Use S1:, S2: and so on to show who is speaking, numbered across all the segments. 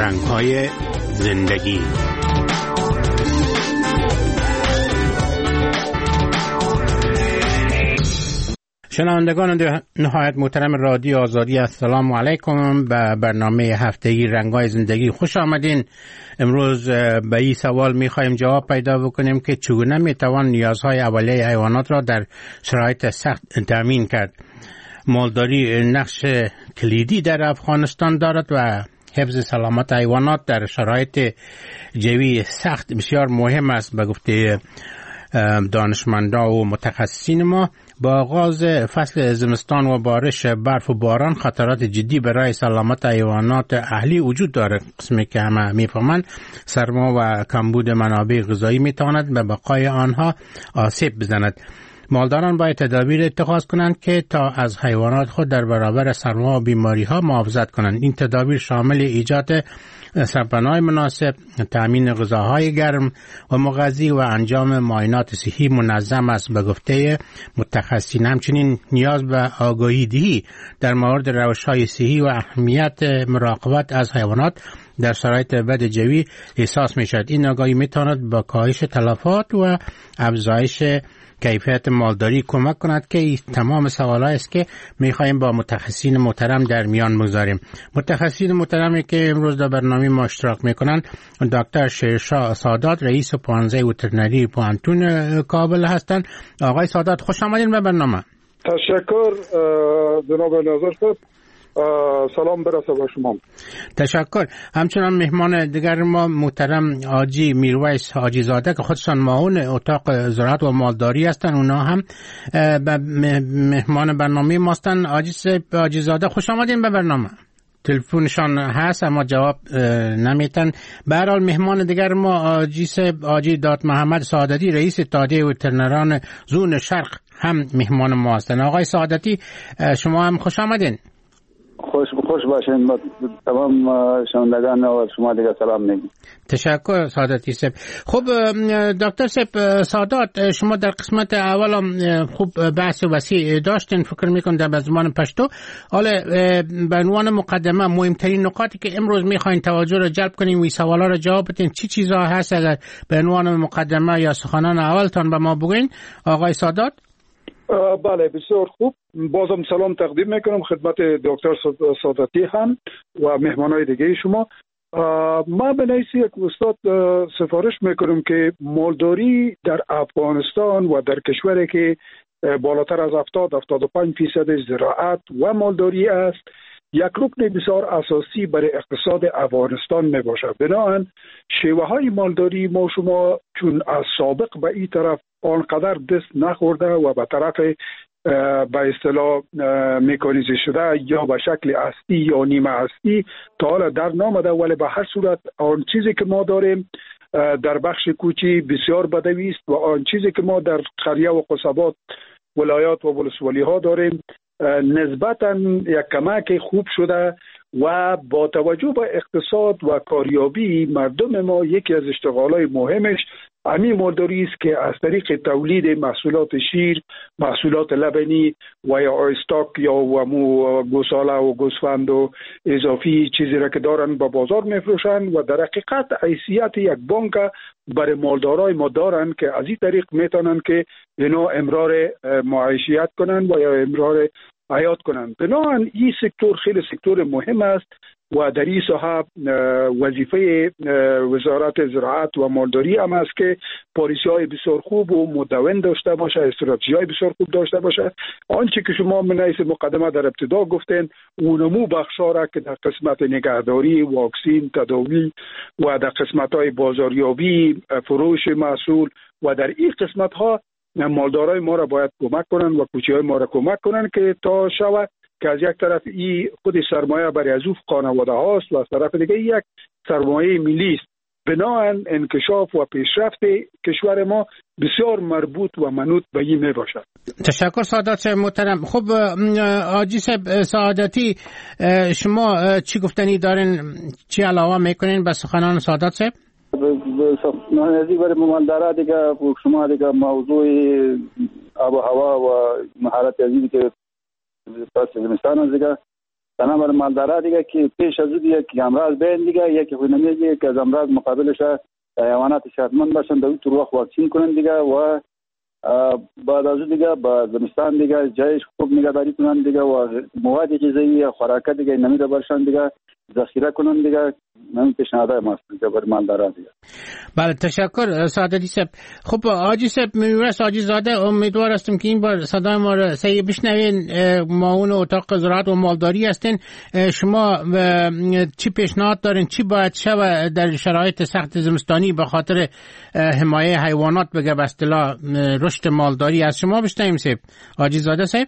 S1: رنگ‌های زندگی. شنوندگان نهایت محترم رادیو آزادی، السلام علیکم. به برنامه هفتگی رنگ‌های زندگی خوش آمدین. امروز به این سوال می‌خوایم جواب پیدا بکنیم که چگونه می‌توان نیازهای اولیه حیوانات را در شرایط سخت تامین کرد. مالداری نقش کلیدی در افغانستان دارد و حفظ سلامت حیوانات در شرایط جوی سخت بسیار مهم است. به گفته دانشمندان و متخصصین ما، با آغاز فصل زمستان و بارش برف و باران خطرات جدی برای سلامت حیوانات اهلی وجود دارد. قسمی که همه میفهمند سرما و کمبود منابع غذایی میتواند به بقای آنها آسیب بزند. مالداران باید تدابیر اتخاذ کنند که تا از حیوانات خود در برابر سرما و بیماری ها محافظت کنند. این تدابیر شامل ایجاد سرپناه مناسب، تامین غذاهای گرم و مغذی و انجام معاینات صحی منظم است. به گفته متخصصین همچنین نیاز به آگاهی دهی در مورد روش‌های صحی و اهمیت مراقبت از حیوانات در شرایط بد جوی احساس می شود. این آگاهی می تواند با کاهش تلفات و افزایش کیفیت مالداری کمک کند که تمام سوالایی است که می‌خوایم با متخصصین محترم در میان بگذاریم. متخصصین محترمی که امروز در برنامه ما اشتراک می‌کنند دکتر شیرشاه سادات، رئیس پانزه وترنری پوهنتون کابل هستند. آقای سادات، خوش آمدین به برنامه.
S2: تشکر جناب ناظر. سلام برسه به شما.
S1: تشکر. همچنان مهمان دیگر ما محترم حاجی میرویس حاجی زاده که خودشان معاون اتاق زراعت و مالداری هستند. اونا هم مهمان برنامه ما هستند. حاجی زاده، خوش آمدین به برنامه. تلفنشان هست اما جواب نمیتن. به هر حال مهمان دیگر ما حاجی دات محمد سعادتی، رئیس اتحادیه وترنران زون شرق هم مهمان ما هستند. آقای سعادتی، شما هم خوش آمدین.
S3: خوش باشین. تمام شنوندگان و شما دیگه سلام میگم.
S1: تشکر سعادتی صاحب. خب دکتر صاحب سادات، شما در قسمت اول خوب بحث وسیع داشتین، فکر میکنم در زمان پشتو. حالا به عنوان مقدمه مهمترین نکاتی که امروز میخواین توجه رو جلب کنیم و سوالا رو جواب بدین چی چیزا هست، اگر به عنوان مقدمه یا سخنان اولتان به ما بگین آقای سادات؟
S2: بله، بسیار خوب. بازم سلام تقدیم میکنم خدمت دکتر ساداتی هم و مهمانای دیگه شما. ما به نوع یک استاد سفارش میکنم که مالداری در افغانستان و در کشوری که بالاتر از 70-75% زراعت و مالداری است، یک رکن بسیار اساسی برای اقتصاد افغانستان می باشد. بنابراین شیوه های مالداری ما شما چون از سابق به این طرف آنقدر دست نخورده و به طرف به اصطلاح مکانیزه شده یا به شکل اصلی یا نیمه اصلی تا حالا در نامده، ولی به هر صورت آن چیزی که ما داریم در بخش کوچی بسیار بدوی است و آن چیزی که ما در قریه و قصبات ولایات و ولسوالی ها داریم نسبتاً یک کمک خوب شده و با توجه به اقتصاد و کاریابی مردم ما یکی از اشتغالات مهمش همین مالداری است که از طریق تولید محصولات شیر، محصولات لبنی و یا آیستاک یا گوساله و گوسفند و اضافی چیزی را که دارن به بازار میفروشن و در حقیقت حیثیت یک بانک برای مالدارای ما دارن که از این طریق میتونن که اینا امرار معیشیت کنن و یا امرار حیات کنن. بنابراین این سکتور خیلی سکتور مهم است و در این ساحه وظیفه وزارت زراعت و مالداری هم است که پالیسی‌های بسیار خوب و مدون داشته باشه، استراتژی‌های بسیار خوب داشته باشه. آنچه که شما من حیث مقدمه در ابتدا گفتین اونمو بخشا را که در قسمت نگهداری، واکسین، تداوی و در قسمت‌های بازاریابی، فروش محصول و در این قسمت‌ها مالدارای ما را باید کمک کنن و کوچی‌های ما را کمک کنن که تا شود که از یک طرف این خود سرمایه برای از اون خانواده هاست و از طرف دیگه یک سرمایه ملی است. بنابراین انکشاف و پیشرفت کشور ما بسیار مربوط و منوط به این می باشد.
S1: تشکر سعادت محترم. خب حاجی سعادتی، شما چی گفتنی دارین، چی علاوه میکنین به سخنان سعادت صاحب؟
S3: نزدیک برای مالدارا دیگه شما دیگه موضوع آب و هوا و مهارت عزیزی که پس زمستان است دیگه تنها مالدارا دیگه که پیش از دیگه که امراض بین دیگه یکی خونمی دیگه که از امراض مقابلش حیوانات صحتمند باشن در اون وقت واکسین کنن دیگه و بعد از دیگه با زمستان دیگه جایش خوب نگهداری کنن دیگه و مواد غذایی خوراک دیگه نمیده باشن دیگه ذخیره کنن دیگه. من پیشنهاد ماست برای مالدارا دیگه.
S1: بله تشکر سعادتی صاحب. خب حاجی صاحب میراث حاجی زاده، امیدوار هستم که این بار صدای ما را صحیح بشنوین. معاون اتاق زراعت و مالداری هستین. شما چی پیشنهاد دارین چی باید شود در شرایط سخت زمستانی به خاطر حمایه حیوانات بگه به اصطلاح رشد مالداری از شما بشنویم صاحب؟ حاجی زاده صاحب.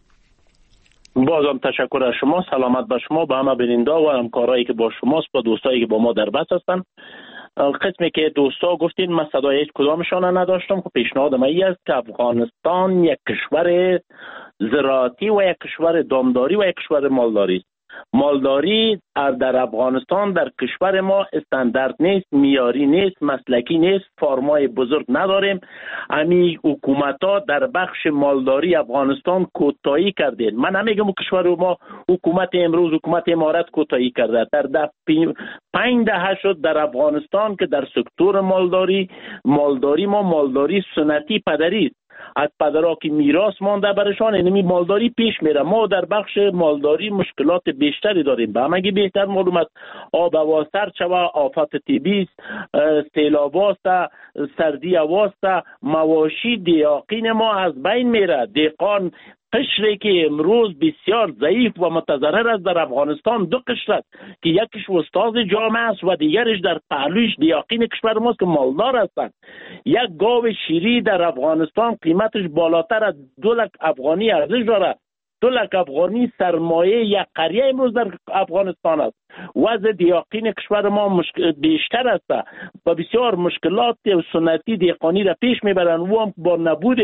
S4: بازم تشکر از شما، سلامت به شما، به همه بیننده و همکارایی که با شماست، با دوستایی که با ما در بحث هستن. قسمی که دوستا گفتین من صدای هیچ کدامشان نداشتم. خب پیشنهاد من این است که افغانستان یک کشور زراعتی و یک کشور دامداری و یک کشور مالداری است. مالداری در افغانستان در کشور ما استاندارد نیست، معیاری نیست، مسلکی نیست، فارمای بزرگ نداریم. امی حکومت‌ها در بخش مالداری افغانستان کوتاهی کردن. من نمیگم کشور ما حکومت امروز حکومت امارات کوتاهی کرده. در 5 دهه شد در افغانستان که در سکتور مالداری ما مالداری سنتی پدری است. از پدرها که میراث مانده برشان اینمی مالداری پیش میره. ما در بخش مالداری مشکلات بیشتری داریم. به همگی بهتر معلوم است آب و سرد شوه، آفات طبیعی، سیلاب است، سردی است، مواشی دیاقین ما از بین میره. دیقان قشری که امروز بسیار ضعیف و متضرر است در افغانستان دو قشر است که یکیش استاد جامعه است و دیگرش در پهلویش دیاقین کشور ماست که مالدار هستند. یک گاو شیری در افغانستان قیمتش بالاتر از 2 لک افغانی ارزش دارد. 2 لک افغانی سرمایه یک قریه امروز در افغانستان است. وضع دیاقین کشور ما بیشتر است و بسیار مشکلات سنتی دیقانی را پیش میبرند. و هم با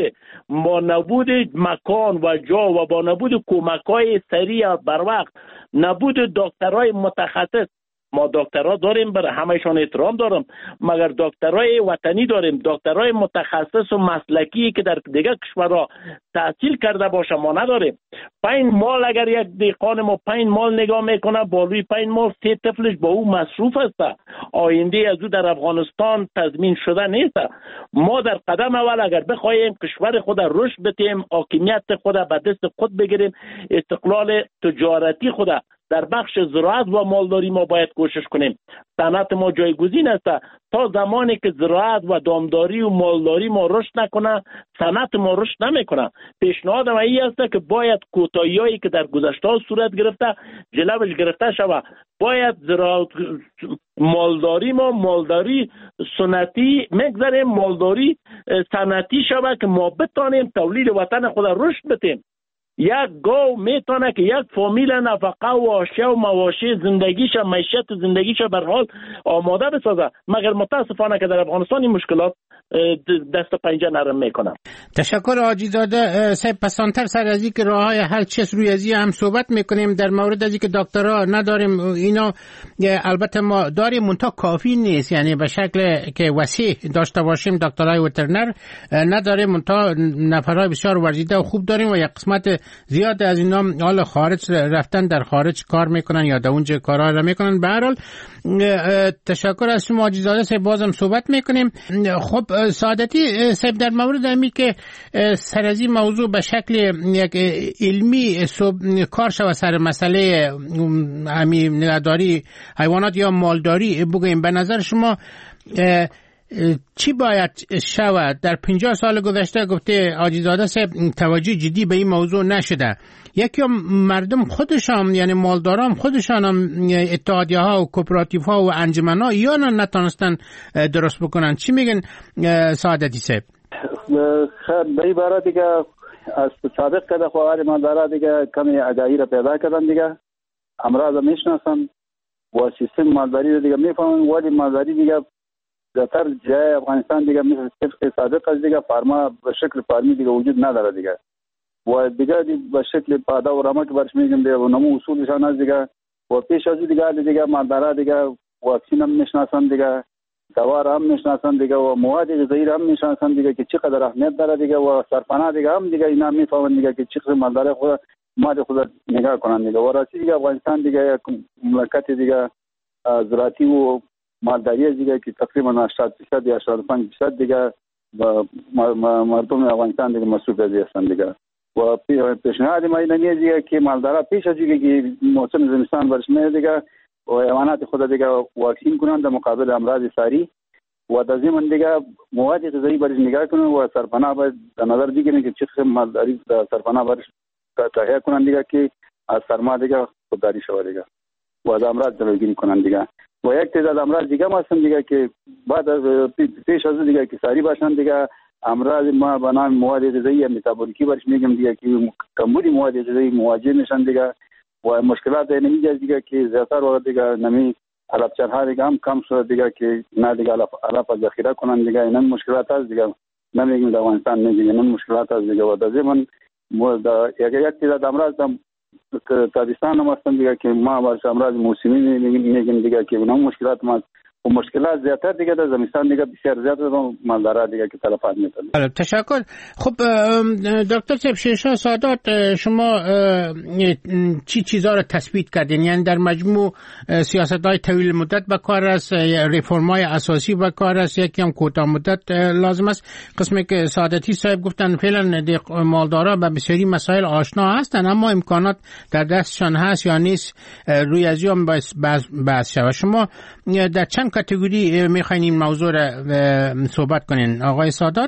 S4: نبود مکان و جا و با نبود کمک‌های سریع بر وقت، نبود دکترای متخصص. ما دکترها داریم، برای همهشان احترام دارم، مگر دکترای وطنی داریم، دکترای متخصص و مسلکی که در دیگر کشورها تحصیل کرده باشه ما نداریم. 5 مال اگر یک دیقان ما 5 مال نگاه میکنه، بالوی 5 مال 3 طفلش با او مصروف است. آینده از او در افغانستان تضمین شده نیست. ما در قدم اول اگر بخوایم کشور خود رشد بدیم، حاکمیت خود به دست خود بگیریم، استقلال تجارتی خود در بخش زراعت و مالداری ما باید کوشش کنیم. صنعت ما جایگزین است. تا زمانی که زراعت و دامداری و مالداری ما رشد نکنه، صنعت ما رشد نمیکنه. پیشنهاد من این است که باید کوتاهی‌هایی که در گذشته صورت گرفته جلوش گرفته شود. باید زراعت مالداری سنتی مگذاریم، مالداری صنعتی شود که ما بتانیم تولید وطن خود رشد بدیم. یک گاو میتونه که یک فامیل نفقه و آشیه و مواشی زندگیش معیشت زندگیش بر حال آماده بسازه. مگر متاسفانه که در افغانستان این مشکلات دست پنجه نرم میکنه.
S1: تشکر حاجی زاده صاحب. پسانتر سر از این که راههای حل چیست روی ازی هم صحبت میکنیم. در مورد از این که دکترها نداریم، اینا البته ما داریم منتها کافی نیست، یعنی به شکل که وسیع داشته باشیم دکترای وترنر نداریم، منتها نفرای بسیار ورزیده و خوب داریم و یک قسمت زیاد از اینا حال خارج رفتن، در خارج کار میکنن یا در اونجا کارها را میکنن. به هر حال تشکر از شما حاجی زاده صاحب. بازم صحبت میکنیم. خب سعادتی صاحب، در مورد همی که سر از این موضوع به شکل یک علمی کار شود سر مسئله همی نگهداری حیوانات یا مالداری بگوییم، به نظر شما چی باید شود؟ در 50 سال گذشته گفته حاجی زاده صاحب توجه جدی به این موضوع نشده. یکی مردم خودشان یعنی مالداران خودشان اتحادیه ها و کوپراتیف ها و انجمن ها یا نتونستن درست بکنن. چی میگن سعادتی صاحب؟
S3: خب به این باره دیگه از سابق که خواهر مالدارا دیگه کمی آگاهی را پیدا کردن، دیگه امراض میشناسن و سیستم مالداری دیگه میفهمن. ولی مالداری دیگه در جای افغانستان دیگه مثل طبق سابق از دیگه فارما به شکل فارمی دیگه وجود نداره دیگه و دیگه به شکل پادا و رمک برش میگیم دیگه و نمو اصولشان از دیگه و پیش از دیگه مالدارا دیگه واکسین هم میشناسن دیگه، دوا را هم میشناسن دیگه و مواد غذایی را هم میشناسن دیگه که چقدر اهمیت داره دیگه و سرپناه دیگه هم دیگه اینا میفهمن دیگه که چقدر مالدار خود مال خود نگاه کنند دیگه. و راستی دیگه افغانستان دیگه یک مملکت دیگه زراعتی و مالداری دیگه که تقریبا 80% یا 85% دیگه مردم افغانستان دیگه مصروف هستند دیگه. و پیشنهاد ما اینه دیگه که مالدارا پیش از اینکه موسم زمستان برسه دیگه و حیوانات خود دیگه واکسین کنند در مقابل امراض ساری و در ضمن دیگه مواد غذایی برش نگاه کنند و سرپناه باید در نظر بگیرند که چه قسم مالداری سرپناه برش تهیه کنند دیگه که از سرما دیگه خودداری شود دیگه و از امراض جلوگیری کنند دیگه. و یک تعداد امراض دیگه ما هستن دیگه که بعد از پیش از دیگه که ساری باشند دیگه امراض ما به نام مواد غذایی متابولیکی برش میگم دیگه که کمبود مواد غذایی مواجه میشن دیگه و مشکلات نمیجاز دیگه که زیاتر وقت دیگه نمی علفچرها دیگه هم کم شده دیگه که نه دیگه علف ذخیره کنن دیگه. این مشکلات هست دیگه، نمیگیم در افغانستان میگیم این مشکلات هست دیگه. و در ضمن یک تعداد امراض تابستان هم هستن دیگه که ما برش امراض موسمی میگیم دیگه که اونم مشکلات ما و مشکلات زیادتر دیگه در زمستان دیگه بسیار زیاد مالدارا دیگه که تلفات میکنه.
S1: تشکر. خب دکتر صاحب شیرشاه سادات، شما چی چیزا رو تثبیت کردین؟ یعنی در مجموع سیاست‌های طویل مدت به کار است، ریفرم‌های اساسی به کار است، یکی هم کوتاه مدت لازم است؟ قسمی که سادتی صاحب گفتن فعلا مالدارا به بسیاری مسائل آشنا هستن اما امکانات در دستشان هست یا نیست، روی از هم بحث شود. شما در چند کاتگوری میخواین این موضوع را صحبت کنین آقای سادات؟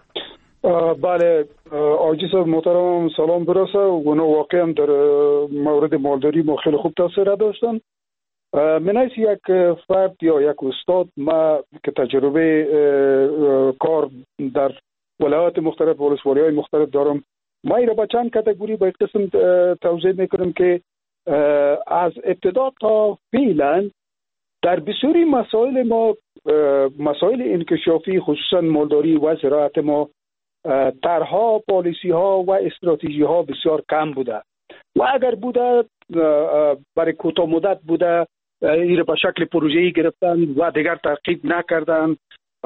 S2: بله آقای صاحب محترم سلام برسه. اونا واقعا در مورد مالداری ما خیلی خوب تاثیر داشتن. من از یک فرد یا یک استاد ما که تجربه کار در ولایات مختلف ولسوالی‌های مختلف دارم، ما ایرا با چند کاتگوری به قسم توضیح میکنم که از ابتدا تا فعلا در بسیاری مسائل ما، مسائل انکشافی خصوصا مالداری و زراعت ما، طرح‌ها، پالیسی‌ها و استراتژی‌ها بسیار کم بوده و اگر بوده برای کوتاه مدت بوده، این به شکل پروژه‌ای گرفتن و دیگر تعقیب نکردن.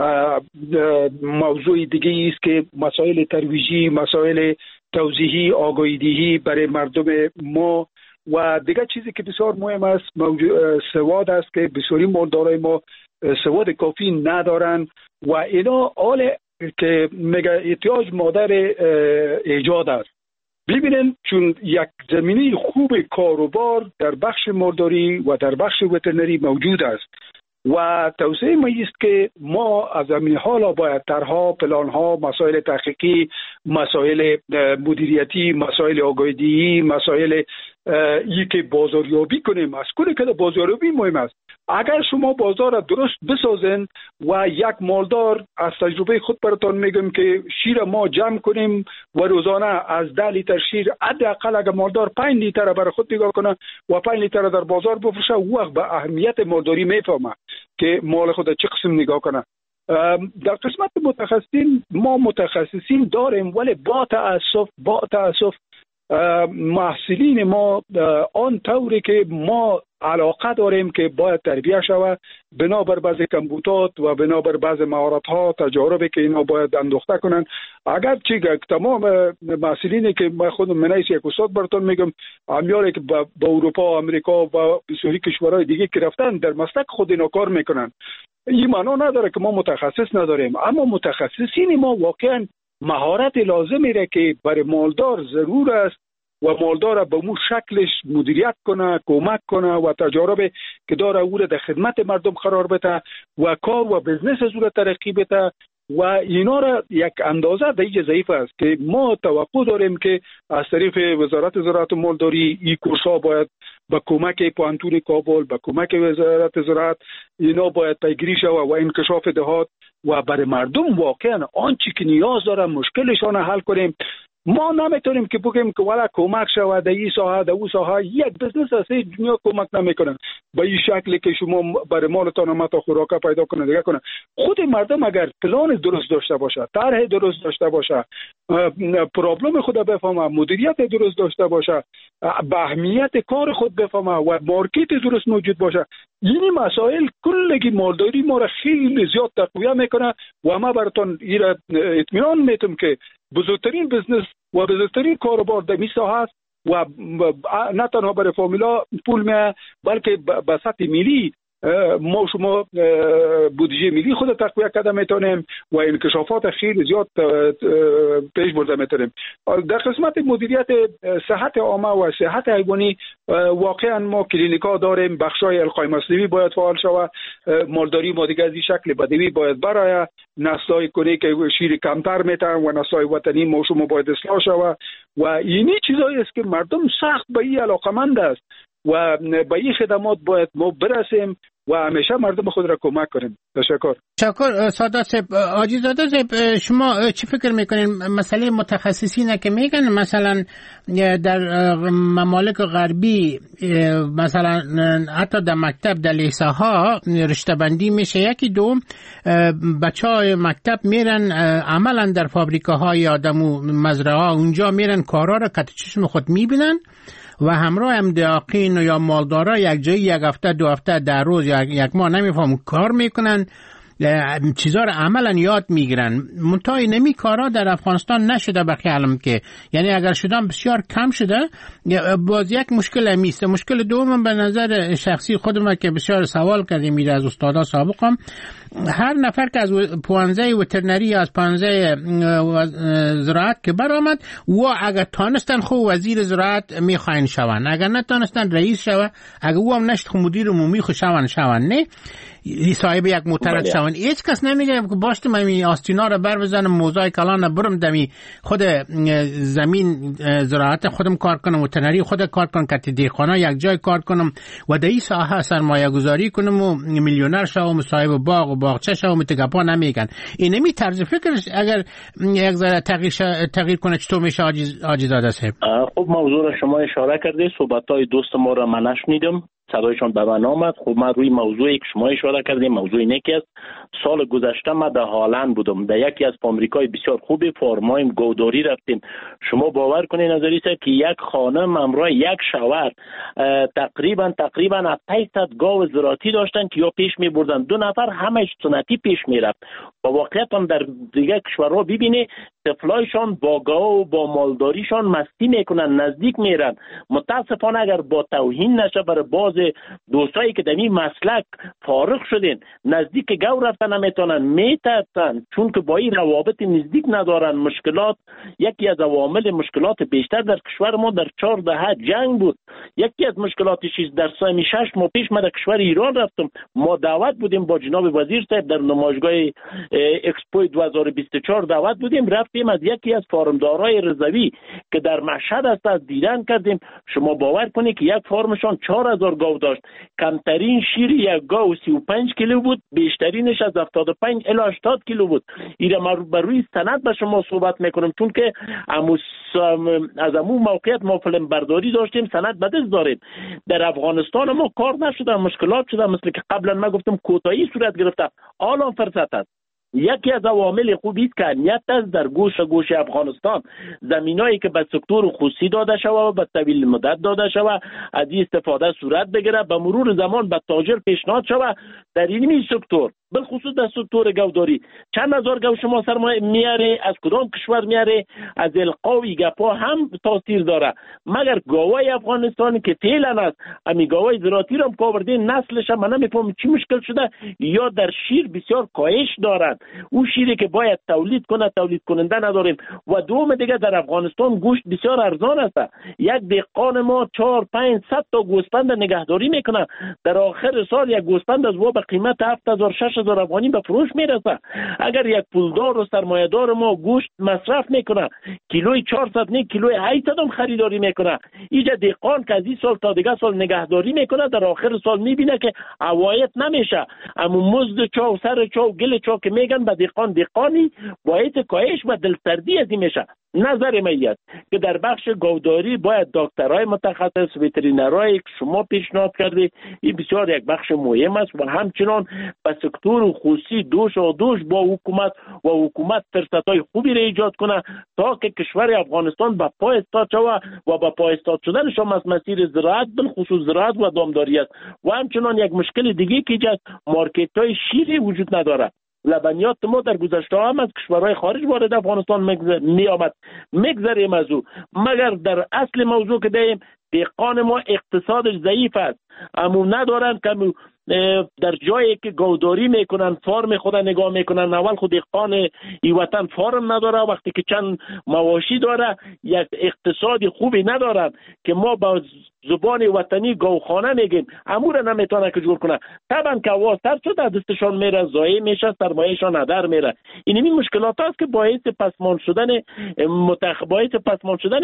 S2: موضوع دیگه است که مسائل ترویجی، مسائل توضیحی، آگاهی‌دهی برای مردم ما و دیگه چیزی که بسیار مهم است سواد است که بسیاری مالدارای ما سواد کافی ندارن و اینا حال که میگه احتیاج مادر ایجاد است. ببینن چون یک زمینه خوب کاروبار در بخش مالداری و در بخش وترنری موجود است و توصیه ما است که ما از همین حالا باید طرح‌ها، پلان‌ها، مسائل تحقیقی، مسائل مدیریتی، مسائل آگاهی‌دهی، مسائل که بازاریابی کنیم. از کلی که بازاریابی مهم است. اگر شما بازار را درست بسازن و یک مالدار، از تجربه خود براتون میگم که شیر ما جمع کنیم و روزانه از 10 لیتر شیر حداقل اگر مالدار 5 لیتر برای خود نگاه کنه و 5 لیتر در بازار بفروشه، وقت به اهمیت مالداری میفهمه که مال خود چه قسم نگاه کنه. در قسمت متخصصین ما متخصصین داریم ولی با تأسف محصولین ما آن طوری که ما علاقه داریم که باید تربیه شود بنابر بعض کمبودات و بنابر بعض مهارت‌ها، تجاربی که اینا باید اندوخته کنن. اگر چی تمام محصولینی که من خودم منیس یک استاد براتون میگم، امیاری که با اروپا، امریکا و بسیاری کشورهای دیگه که رفتن در مسلک خود اینا کار میکنن. این معنا نداره که ما متخصص نداریم، اما متخصصین ما واقعا مهارت لازمی را که برای مالدار ضرور است و مالدار به مو شکلش مدیریت کنه، کمک کنه و تجارب که داره او را در خدمت مردم قرار بده و کار و بزنس از او را ترقی بده و اینا را یک اندازه دیگه ضعیف است که ما توقع داریم که از طریق وزارت زراعت و مالداری این کورس‌ها باید با کمک پوهنتون کابل، با کمک وزارت زراعت اینا باید پیگیری شود و انکشاف دهات و برای مردم واقعا آنچه که نیاز داره مشکلشان حل کنیم. ما نمیتونیم که بگیم که والا کمک شود در این ساحه در اون ساحه. یک بزنس از دنیا کمک نمیکنن به این شکلی که شما برای مالتان متا خوراکه پیدا کنه دیگه کنه. خود مردم اگر پلان درست داشته باشه، طرح درست داشته باشه، پرابلم خود بفهمه، مدیریت درست داشته باشه، به اهمیت کار خود بفهمه و مارکت درست موجود باشه، این مسائل کلگی مالداری ما را خیلی زیاد تقویت میکنه و ما براتون اطمینان میتونم که بزرگترین بزنس و بزرگترین کاروبار در این ساحه است و نه تنها برای فامیلا پول میه بلکه به سطح ملی ما شما بودجه ملی خود تقویه کرده میتونیم و انکشافات خیلی زیاد پیش برده میتونیم. در قسمت مدیریت صحت عامه و صحت حیوانی واقعا ما کلینیکا داریم، بخشای القای مصنوعی باید فعال شود، مالداری ما دیگه از این شکل بدوی باید برای نسل‌های کنی که شیر کمتر میتن و نسل‌های وطنی ما شما باید اصلاح شود و اینی چیزایی است که مردم سخت به این علاقمند است و به این خدمات باید ما برسیم و همیشه مردم خود را کمک کنیم. تشکر.
S1: سادات صاحب. حاجی زاده صاحب، شما چی فکر میکنین مسئله متخصصینه که میگن مثلا در ممالک غربی مثلا حتی در مکتب در لیسه ها رشته بندی میشه، یکی دوم بچه های مکتب میرن عملا در فابریکه های آدمو مزرعه ها اونجا میرن کارا را کت چشم خود میبینن و همراه هم دقیقین یا مالدارا یک جایی یک هفته دو هفته در روز یا یک ماه نمیفهم کار میکنن، چیزا رو عملا یاد میگیرن. منتهای نمی کارا در افغانستان نشده به خیالم که، یعنی اگر شدن بسیار کم شده. باز یک مشکل میسته. مشکل دوم به نظر شخصی خودم که بسیار سوال کردیم میره از استادا سابقم، هر نفر که از پوانزه وترنری یا از پوانزه زراعت که برآمد و اگر تانستن خو وزیر زراعت میخواین شون، اگر نتانستن رئیس شوه، اگر او هم نشد خو مدیر عمومی خو شون نه صاحب یک موترک شون. هیچ کس نمیگه که باشتم این آستینا رو بر بزنم موزای کلان برم دمی خود زمین زراعت خودم کار کنم، وترنری خود کار کنم، کت دیخانه یک جای کار کنم و در این ساحه سرمایه گذاری کنم و میلیونر شوم، صاحب باغ و باغچه شوم. تگپا نمیگن. این نمی طرز فکرش اگر یک ذره تغییر کنه چطور میشه حاجی زاده صاحب؟
S4: خب موضوع را شما اشاره کردید، صحبت‌های دوست ما را من نشنیدم، صدایشان به من آمد. خب من روی موضوعی که شما اشاره کردیم، موضوع اینه که سال گذشته من در هالند بودم، در یکی از فابریکای بسیار خوبی فارمایم گوداری رفتیم. شما باور کنید نظری است که یک خانم همراه یک شوهر تقریبا 800 گاو زراعتی داشتن که یا پیش می بردن، دو نفر همش سنتی پیش می رفت. و واقعیت هم در دیگه کشورها ببینی طفلایشان با گاو و با مالداریشان مستی میکنن، نزدیک میرن. متاسفانه اگر با توهین نشه برای باز دوستایی که در این مسلک فارغ شدین، نزدیک گاو رفتن نمیتونن، میترسن چون که با این روابط نزدیک ندارن. مشکلات، یکی از عوامل مشکلات بیشتر در کشور ما در 4 دهه جنگ بود. یکی از مشکلاتش در سال 6 ماه پیش من در کشور ایران رفتم، ما دعوت بودیم با جناب وزیر صاحب در نمایشگاه اکسپو 2024 دعوت بودیم، رفتیم از یکی از فارمدارای رضوی که در مشهد است از دیدن کردیم. شما باور کنید که یک فارمشان 4000 گاو داشت، کمترین شیر یک گاو 35 کیلو بود، بیشترینش از 75 الی 80 کیلو بود. اینا بر روی سند به شما صحبت میکنم چون که از همون موقعیت ما فیلم برداری داشتیم، سند به دست داریم. در افغانستان ما کار نشده، مشکلات شده، مثل که قبلا من گفتم کوتاهی صورت گرفته، الان فرصت است. یکی از عوامل خوبی است که امنیت است در گوشه افغانستان. زمینایی که به سکتور خصوصی داده شود و به طویل مدت داده شود از این استفاده صورت بگیره، به مرور زمان به تاجر پیشنهاد شود در این سکتور، بالخصوص در سکتور گوداری. چند هزار گاو شما سرمایه میاره، از کدام کشور میاره، از القاوی گپا هم تاثیر داره. مگر گاوای افغانستانی که فعلا است، امی گاوای زراعتی را کاوردین، نسلش من نمیفهم چی مشکل شده، یا در شیر بسیار کاهش دارن. اون شیری که باید تولید کنه تولید کننده نداریم. و دوم دیگه در افغانستان گوشت بسیار ارزان است. یک دهقان ما 400-500 تا گوسفند نگهداری میکنه، در آخر سال یک گوسفند از به قیمت 7000-6000 افغانی به فروش میرسه. اگر یک پولدار و سرمایه‌دار ما گوشت مصرف میکنه، کیلوی 400 نه کیلوی 800 هم خریداری میکنه، اینجا دهقان که از این سال تا دیگه سال نگهداری میکنه، در آخر سال میبینه که عواید نمیشه. اما مزد چا و سر چا و گل چا که میگن به دهقانی باید کاهش و دلسردی از این میشه. نظر من است که در بخش گاوداری باید دکترای متخصص، وترینرایی که شما پیشنهاد کردید، این بسیار یک بخش مهم است و همچنان به سکتور خصوصی دوش با حکومت و حکومت فرصت‌های خوبی را ایجاد کنه تا که کشور افغانستان به پای استاد شود و به پای استاد شدنش هم از مسیر زراعت، بالخصوص زراعت و دامداری است. و همچنان یک مشکل دیگه که اینجا مارکت‌های شیری وجود نداره. لبنیات ما در گذشته هم از کشورهای خارج وارد افغانستان می آمد. میگذریم از او، مگر در اصل موضوع که دهیم دهقان ما اقتصادش ضعیف است، اما ندارن که در جایی که گوداری میکنن فارم خود نگاه میکنن. اول خود دهقان ای وطن فارم نداره، وقتی که چند مواشی داره یک اقتصادی خوبی ندارن که ما با زبان وطنی گوخانه میگیم، امور نمیتونه که جور کنه. طبعا که آواز تر شده دستشان میره، ضایع میشه، سرمایهشان هدر میره. این مشکلات است که باعث پسماند شدن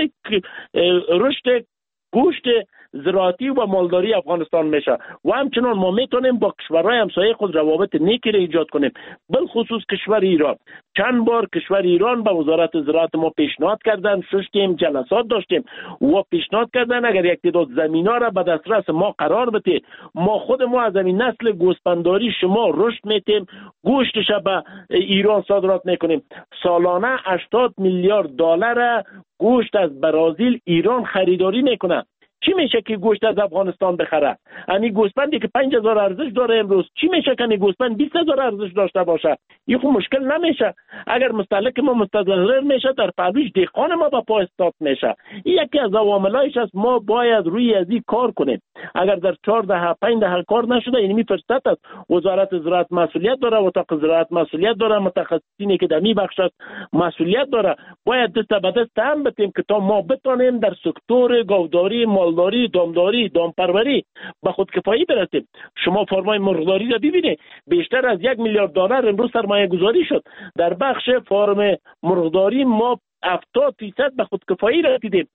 S4: رشد گوشت زراعتی و مالداری افغانستان میشه. و همچنان ما میتونیم با کشورهای همسایه خود روابط نیکی را ایجاد کنیم، بالخصوص کشور ایران. چند بار کشور ایران به وزارت زراعت ما پیشنهاد کردن، ششتیم جلسات داشتیم و پیشنهاد کردن اگر یک تعداد زمینا را به دسترس ما قرار بده، ما خود از این نسل گوسفنداری شما رشد میتیم، گوشتش به ایران صادرات میکنیم. سالانه 80 میلیارد دلار گوشت از برزیل ایران خریداری میکنه. چی میشه که گوشت از افغانستان بخره؟ یعنی گوسفندی که 5000 ارزش داره امروز، چی میشه که این گوسفند 20000 ارزش داشته باشه؟ این خب مشکل نمیشه. اگر مستهلک ما مستضرر میشه، در پهلوش دهقان ما به پای استاد میشه. این یکی از عواملایش است. ما باید روی از این کار کنیم. اگر در 4 دهه 5 دهه کار نشده، این فرصت است. وزارت زراعت مسئولیت داره، اتاق زراعت مسئولیت داره، متخصصینی که در می بخش مسئولیت داره. باید دست به دست هم بتیم که تا ما بتونیم در سکتور گاوداری، مالداری، دامداری، دامپروری به خودکفایی برسیم. شما فرمای مرغداری را ببینید، بیشتر از 1 میلیارد دلار امروز سرمایه گذاری شد در بخش فارم مرغداری. ما 70% به خودکفایی رسیدیم.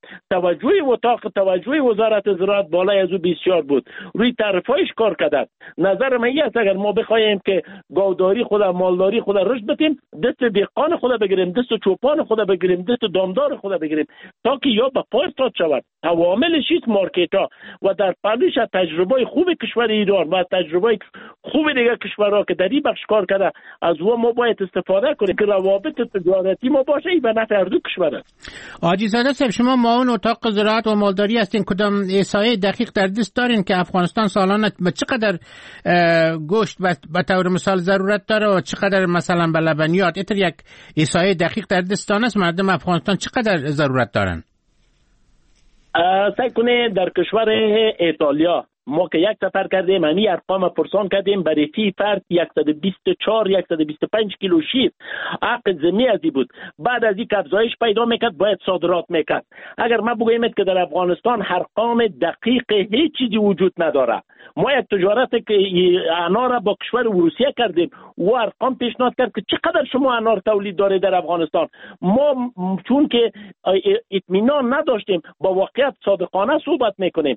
S4: توجه وزارت زراعت بالای از او بسیار بود، روی تعرفه‌اش کار کرد. نظر من است اگر ما بخوایم که گاوداری خود، مالداری خود رشد بدیم، دست دهقان خود بگیریم، دست چوپان خود بگیریم، دست دامدار خود بگیریم، تا که یا به پای استاد شود. عواملش است مارکت ها و در پلوش تجربه خوب کشور ایران و تجربه خوب دیگر کشورها که در این بخش کار کرده، از او ما باید استفاده کنیم که روابط تجارتی ما باشه به نفع دو کشور.
S1: حاجی زاده صاحب، شما معاون اتاق زراعت و مالداری هستین، کدام احصایه دقیق در دست دارین که افغانستان سالانه به چقدر گوشت به طور مثال ضرورت داره و چقدر مثلا به لبنیات؟ اینطور یک احصایه دقیق در دستان است مردم افغانستان چقدر ضرورت دارن؟
S4: سعی کنه در کشور ایتالیا ما که یک سفر کردیم، همین ارقام پرسان کردیم، برای فی فرد 124-125 کیلو شیر حق زمینی ازی بود. بعد از این که افزایش پیدا میکرد باید صادرات میکرد. اگر ما بگوییم که در افغانستان ارقام دقیق هیچ چیزی وجود نداره. ما یک تجارت که انار با کشور روسیه کردیم و ارقام پیشنهاد کرد که چقدر شما انار تولید داره در افغانستان. ما چون که اطمینان نداشتیم با واقعیت صادقانه صحبت میکنیم.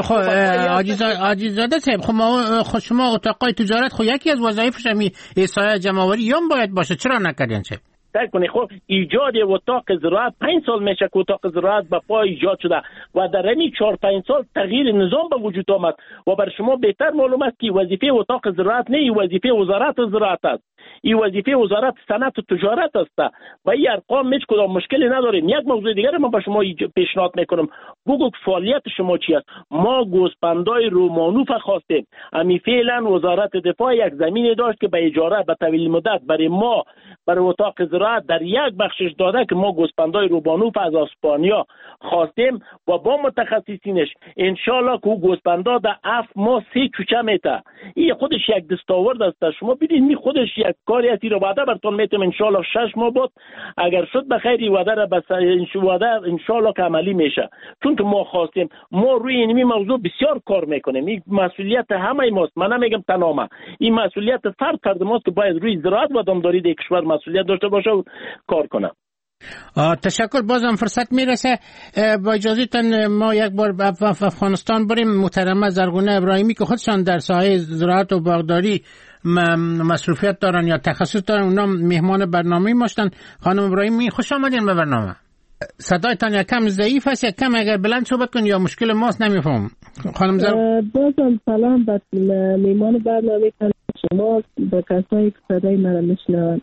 S1: حاجی زاده صاحب، شما اتاقای تجارت یکی از وظایفش همین احصایه جمع‌آوری هم باید باشه، چرا نکردین؟ چه
S4: خب ایجاد اتاق زراعت 5 سال میشه که اتاق زراعت به پای ایجاد شده و در این 4-5 سال تغییر نظام به وجود آمد و بر شما بهتر معلوم است که وظیفه اتاق زراعت نه، وظیفه وزارت زراعت است. این وظیفه وزارت صنعت و تجارت است و این ارقام هیچ کدام مشکلی نداریم. یک موضوع دیگر من به شما پیشنهاد میکنم، بگو فعالیت شما چی است. ما گوسفندای رومانوف خواستیم، امی فعلا وزارت دفاع یک زمینی داشت که به اجاره به طویل مدت برای ما برای اتاق زراعت در یک بخشش داده که ما گوسفندای رومانوف از اسپانیا خواستیم و با متخصصینش ان شاء الله که گوسفندا در 7 ماه 3 چوچه میته. این خودش یک دستاورد است. شما ببینید می خودش یک کاری است رو وعده براتون میتم ان شاء الله 6 ماه بعد اگر شد بخیر وعده را بس ان شاء الله که عملی میشه. چون که ما خواستیم، ما روی این موضوع بسیار کار میکنیم. این مسئولیت همه ماست، من نمیگم تنها، این مسئولیت فرد ماست که باید روی زراعت و دامداری در کشور مسئولیت داشته باشه و کار کنه.
S1: تشکر. بازم فرصت میرسه. با اجازهتون ما یک بار به افغانستان بریم. محترمه زرغونه ابراهیمی که خودشان در ساحه زراعت و باغداری مصروفیت دارن یا تخصص دارن، اونا مهمان برنامه ما هستن. خانم ابراهیمی خوش آمدین به برنامه. صدایتان یکم ضعیف است، یکم اگر بلند صحبت کن یا مشکل ماست نمیفهم. خانم
S5: بازم سلام به مهمان برنامه شما، به کسایی که صدای من میشنون.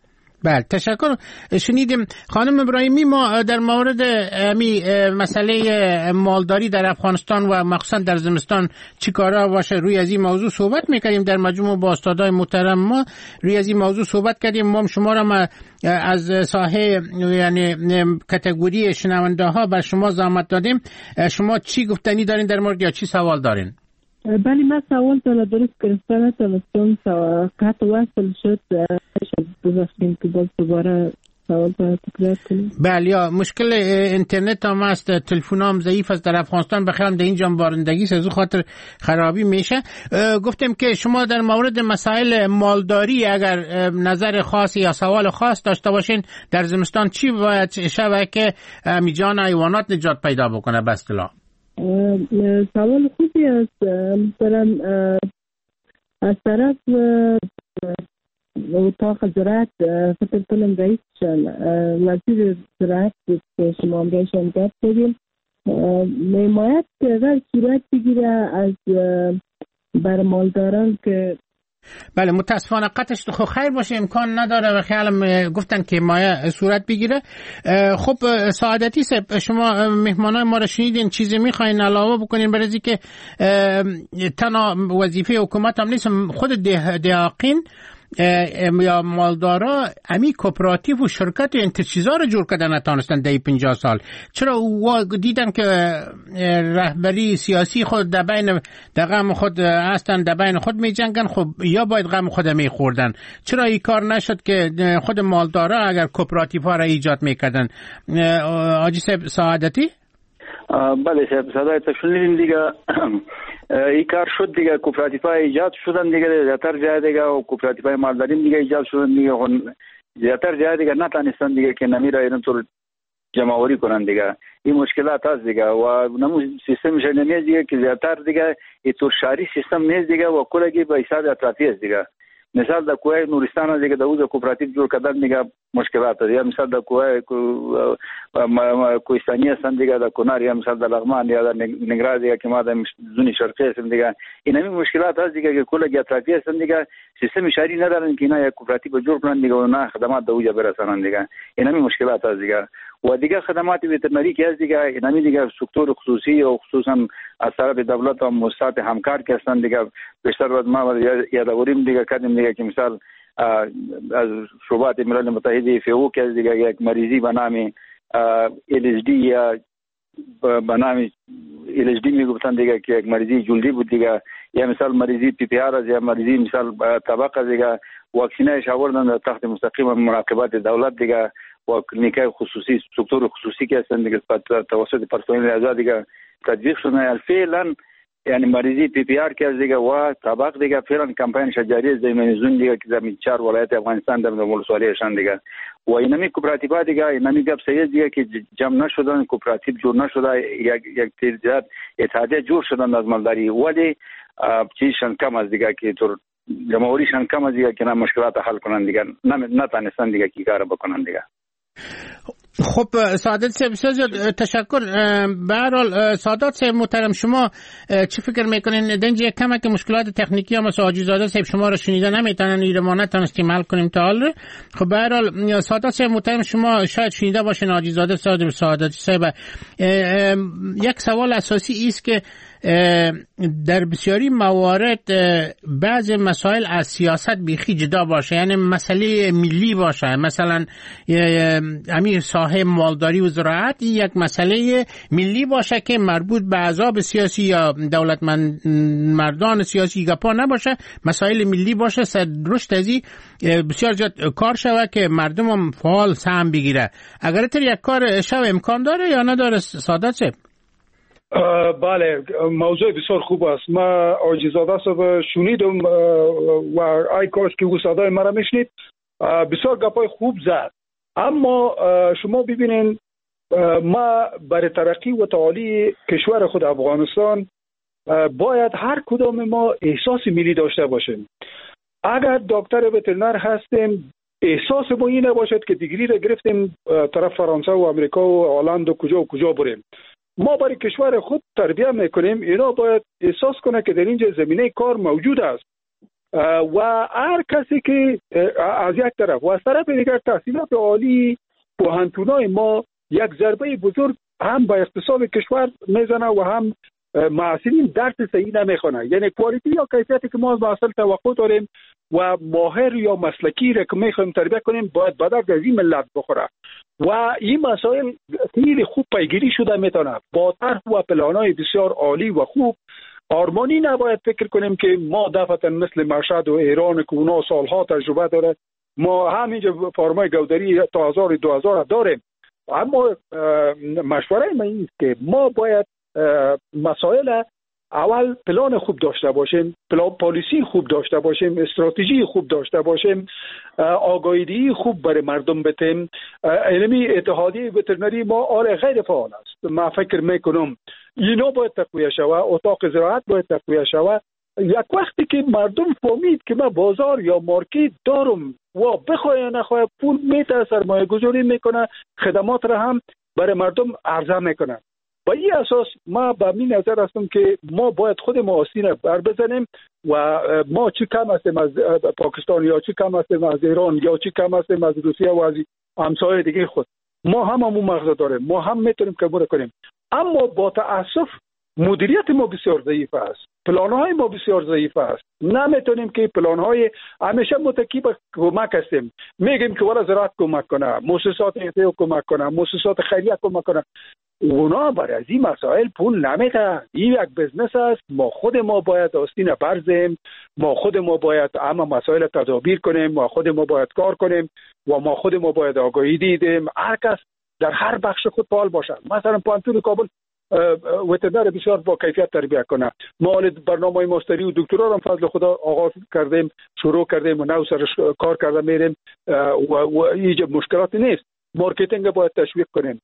S1: بله تشکر. شنیدیم خانم ابراهیمی، ما در مورد مسئله مالداری در افغانستان و مخصوصا در زمستان چی کارا باشه روی از این موضوع صحبت میکردیم در مجموعه با استادای محترم. ما روی از این موضوع صحبت کردیم. ما شما را از ساحه یعنی کاتگوری شنونده ها بر شما زحمت دادیم. شما چی گفتنی دارین در مورد یا چی سوال دارین؟
S5: بله من سوال تا درست گرفتن تلفن قطع وصل شد. ببخشید که باز دوباره سوال تکرار کنیم.
S1: بله یا مشکل اینترنت هم است، تلفن هم ضعیف است در افغانستان، بخیرم در اینجا بارندگی است از خاطر خرابی میشه. گفتیم که شما در مورد مسائل مالداری اگر نظر خاصی یا سوال خاص داشته باشین در زمستان چی باید شود که میجان حیوانات نجات پیدا بکنه به اصطلاح؟
S5: سوال خوبی است محترم. از طرف اتاق زراعت فکر کنم رئیسشان وزیر زراعت که شما امرایشان گفت بگیم میماید که اگر صورت بگیره از بر مالداران که
S1: بله متاسفانه قطعش خب خیر باشه امکان نداره و خیالم گفتن که مایه صورت بگیره. خب سعادتی صاحب شما مهمانای ما رو شنیدین، چیزی میخواین علاوه بکنین برای که تنها وظیفه حکومت هم نیست، خود دهاقین یا مالدارا امی کوپراتیو و شرکت و انت چیزا رو جور کردن نتانستن در 50 سال. چرا دیدن که رهبری سیاسی خود در بین غم خود هستن، در بین خود می جنگن، خب یا باید غم خود می خوردن. چرا این کار نشد که خود مالدارا اگر کوپراتیو ها را ایجاد میکردن؟ آجی صاحب سعادتی؟
S3: بله صاحب سعادت شنیدیم دیگه. این کار شد دیگه، کوپراتیوهای ایجاد شدن دیگه، زیادتر جای دیگه و کوپراتیوهای مالداری دیگه ایجاد شدن دیگه، زیادتر جای دیگه نتانستن دیگه که نمیره اینطور جمع‌آوری کنن دیگه. این مشکلات هست دیگه و نمو سیستم شنیدنی دیگه که زیادتر دیگه اینطور شهری سیستم نیست دیگه و کلگی به حساب اطرافی است دیگه. مثال در کوه نورستان دیگه دوز کوپراتیو جور کردن دیگه مشکلات است. یا مثال در کوه کوهستانی هستن دیگه، در کنار، یا مثال در لغمان یا در نگران دیگه که ما در زون شرقی هستیم دیگه. این همین مشکلات هست دیگه که کل اطرافی هستن دیگه، سیستم شهری ندارن که اینا یک کوپراتیو جور کنن دیگه و نه خدمات دوجا برسونن دیگه. این همین مشکلات هست دیگه. و دیگه خدمات وترنری که هست دیگه، این همین دیگه سکتور خصوصی و خصوصا از طرف دولت و مؤسسات همکار که هستن دیگه بیشتر وقت ما یادآوریم دیگه کردیم دیگه که مثال از شعبات ملل متحده فیو که دیگه یک مریضی به نام LSD یا به نام LSD میگفتن دیگه که یک مریضی جلدی بود دیگه، یا مثال مریضی PPR یا مریضی مثال طبقه دیگه واکسینش آوردن تحت مستقیم مراقبت دولت دیگه و کلینیکای خصوصی سکتور خصوصی که هستن دیگه توسط پرسنل آزاد دیگه تطبیق شدن فعلا. یعنی مریضی PPR که دیگه و طبق دیگه فعلا کمپاین جاری زمینزون دیگه که در 4 ولایت افغانستان در ولسوالیشان دیگه و اینمی کوپراتیوها دیگه اینمی گپ سید دیگه که جمع نشدن، کوپراتیو جور نشده، یک تعداد اتحادیه جور شدن از مالداری ولی چیزشان کم از دیگه که طور جمهوریشان کم از دیگه که مشکلات حل کنن دیگه، نتانستن دیگه کی کار بکنن دیگه.
S1: خب سعادت صاحب بسیار زیاد تشکر. به هر حال سعادت صاحب محترم شما چی فکر میکنین؟ دنجی کمه که مشکلات تکنیکی هم مثل حاجی زاده صاحب شما رو شنیده نمیتونن ایره ما نتونستیم حل کنیم تا حال. خب به هر حال سعادت صاحب محترم شما شاید شنیده باشین حاجی زاده سعادت صاحب یک سوال اساسی است که در بسیاری موارد بعض مسائل از سیاست بیخی جدا باشه، یعنی مسئله ملی باشه. مثلا امیر ساحه مالداری و زراعت یک مسئله ملی باشه که مربوط به احزاب سیاسی یا دولتمندان سیاسی گپا نباشه، مسائل ملی باشه. رشد ازی بسیار زیاد کار شوه که مردم هم فعال سهم بگیره. اگر تر یک کار شو امکان داره یا نداره سعادت صاحب؟
S2: بله موضوع بسیار خوب است. ما حاجی زاده صاحب شنیدم و ای کاش که او صدای مرا میشنید، بسیار گپای خوب زد. اما شما ببینین ما برای ترقی و تعالی کشور خود افغانستان باید هر کدام ما احساس ملی داشته باشیم. اگر دکتر وترنر هستیم احساس ما این نباشد که دیگری را گرفتیم طرف فرانسه و امریکا و هلند و کجا بریم. ما برای کشور خود تربیت میکنیم، اینا باید احساس کنه که در اینجا زمینه کار موجود است و هر کسی که از یک طرف و از طرف دیگر تحصیلات عالی پوهنتونای ما یک ضربه بزرگ هم به اقتصاد کشور میزنه و هم محصلین درس صحیح نمیخونه. یعنی کوالیتی یا کیفیتی که ما از محصل توقع داریم و ماهر یا مسلکی را که میخوایم تربیت کنیم باید به درد از این ملت بخوره و این مسائل خیلی خوب پیگیری شده میتونه با طرح و پلانای بسیار عالی و خوب. آرمانی نباید فکر کنیم که ما دفعتا مثل مشهد و ایران که اونا سالها تجربه داره، ما همینجا فارمای گودری تا 2000 داریم. اما مشوره من این است که ما باید مسائل اول پلان خوب داشته باشیم، پلان پالیسی خوب داشته باشیم، استراتژی خوب داشته باشیم، آگاهی خوب برای مردم بدیم. علمی اتحادیه وترنری ما آره غیر فعال است. من فکر میکنم اینا باید تقویه شود، اتاق زراعت باید تقویه شود. یک وقتی که مردم فهمید که من بازار یا مارکت دارم و بخواه یا نخواه پول میته، سرمایه گذاری میکنه، خدمات را هم برای مردم عرضه میکنه. با این اساس ما به این نظر هستم که ما باید خود ما آستین بر بزنیم و ما چی کم هستیم از پاکستان یا چی کم هستیم از ایران یا چی کم هستیم از روسیه و از همسایه دیگه خود. ما همون مغز داریم، ما هم میتونیم کار کنیم. اما با تأسف مدیریت ما بسیار ضعیف است، پلان‌های ما بسیار ضعیف است. نمیتونیم که پلان‌های همیشه متکی به کمک هستیم. میگیم که ولی زراعت کمک کنه، مؤسسات اعتیاد کمک کنه، مؤسسات خیریه کمک کنه. اونا برای از این مسائل پول نمیده. این یک بزنس است. ما خود ما باید آستین برزیم، ما خود ما باید اما مسائل تدابیر کنیم، ما خود ما باید کار کنیم و ما خود ما باید آگاهی دیدیم. هر کس در هر بخش خود فعال باشه. مثلا پانتون کابل وترنر بسیار با کیفیت تربیت کنه. ما برنامه ماستری و دکترا هم فضل خدا آغاز کردیم، شروع کردیم و نو سرش کار کرده میریم و ایجاب مشکلاتی نیست. مارکتینگ باید تشویق کنیم.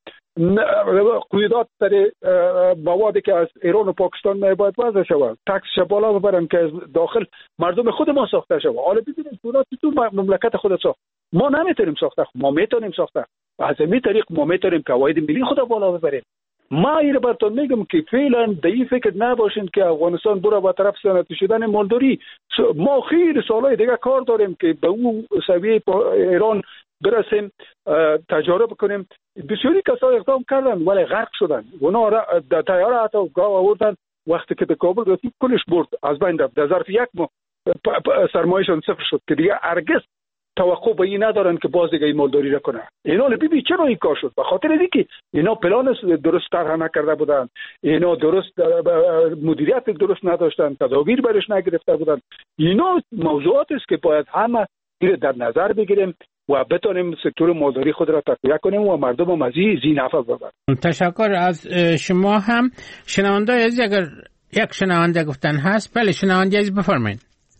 S2: قیودات در موادی که از ایران و پاکستان باید وضع شود. تکس بالا ببرن که از داخل مردم خود ما ساخته شود. حالا ببینید قیودات تو مملکت خود ساخت. ما نمیتونیم ساخته، ما میتونیم ساخته. از این طریق ما میتونیم قواعد ملی خود بالا ببریم. ما این براتون میگم که فعلا در این فکر نباشین که افغانستان برو به طرف صنعتی شدن مالداری. ما خیلی سالهای دیگه کار داریم که به اون سویه ایران برسیم، تجارب کنیم. بسیاری کسان اقدام کردن ولی غرق شدن. اونا در طیاره حتی گاو آوردن، وقتی که به کابل رسید کلش برد، از بین رفت. در ظرف یک ماه سرمایه‌شان صفر شد که دیگه هرگز توقع به این ندارن که باز دیگه این مالداری را کنه. اینا ببین چرا این کار شد؟ به خاطر اینکه اینا پلان درست طرح نکرده بودن، اینا درست مدیریت درست نداشتن، تدابیر برش نگرفته بودن. اینا موضوعاتی است که باید همه این در نظر بگیریم و بتونیم سکتور مالداری خود را تقویت کنیم و مردم هم از این نفع ببرن.
S1: تشکر از شما. هم شنونده عزیز اگر یک شنونده گفتن هست، بله شنونده عزیز بفرمایید.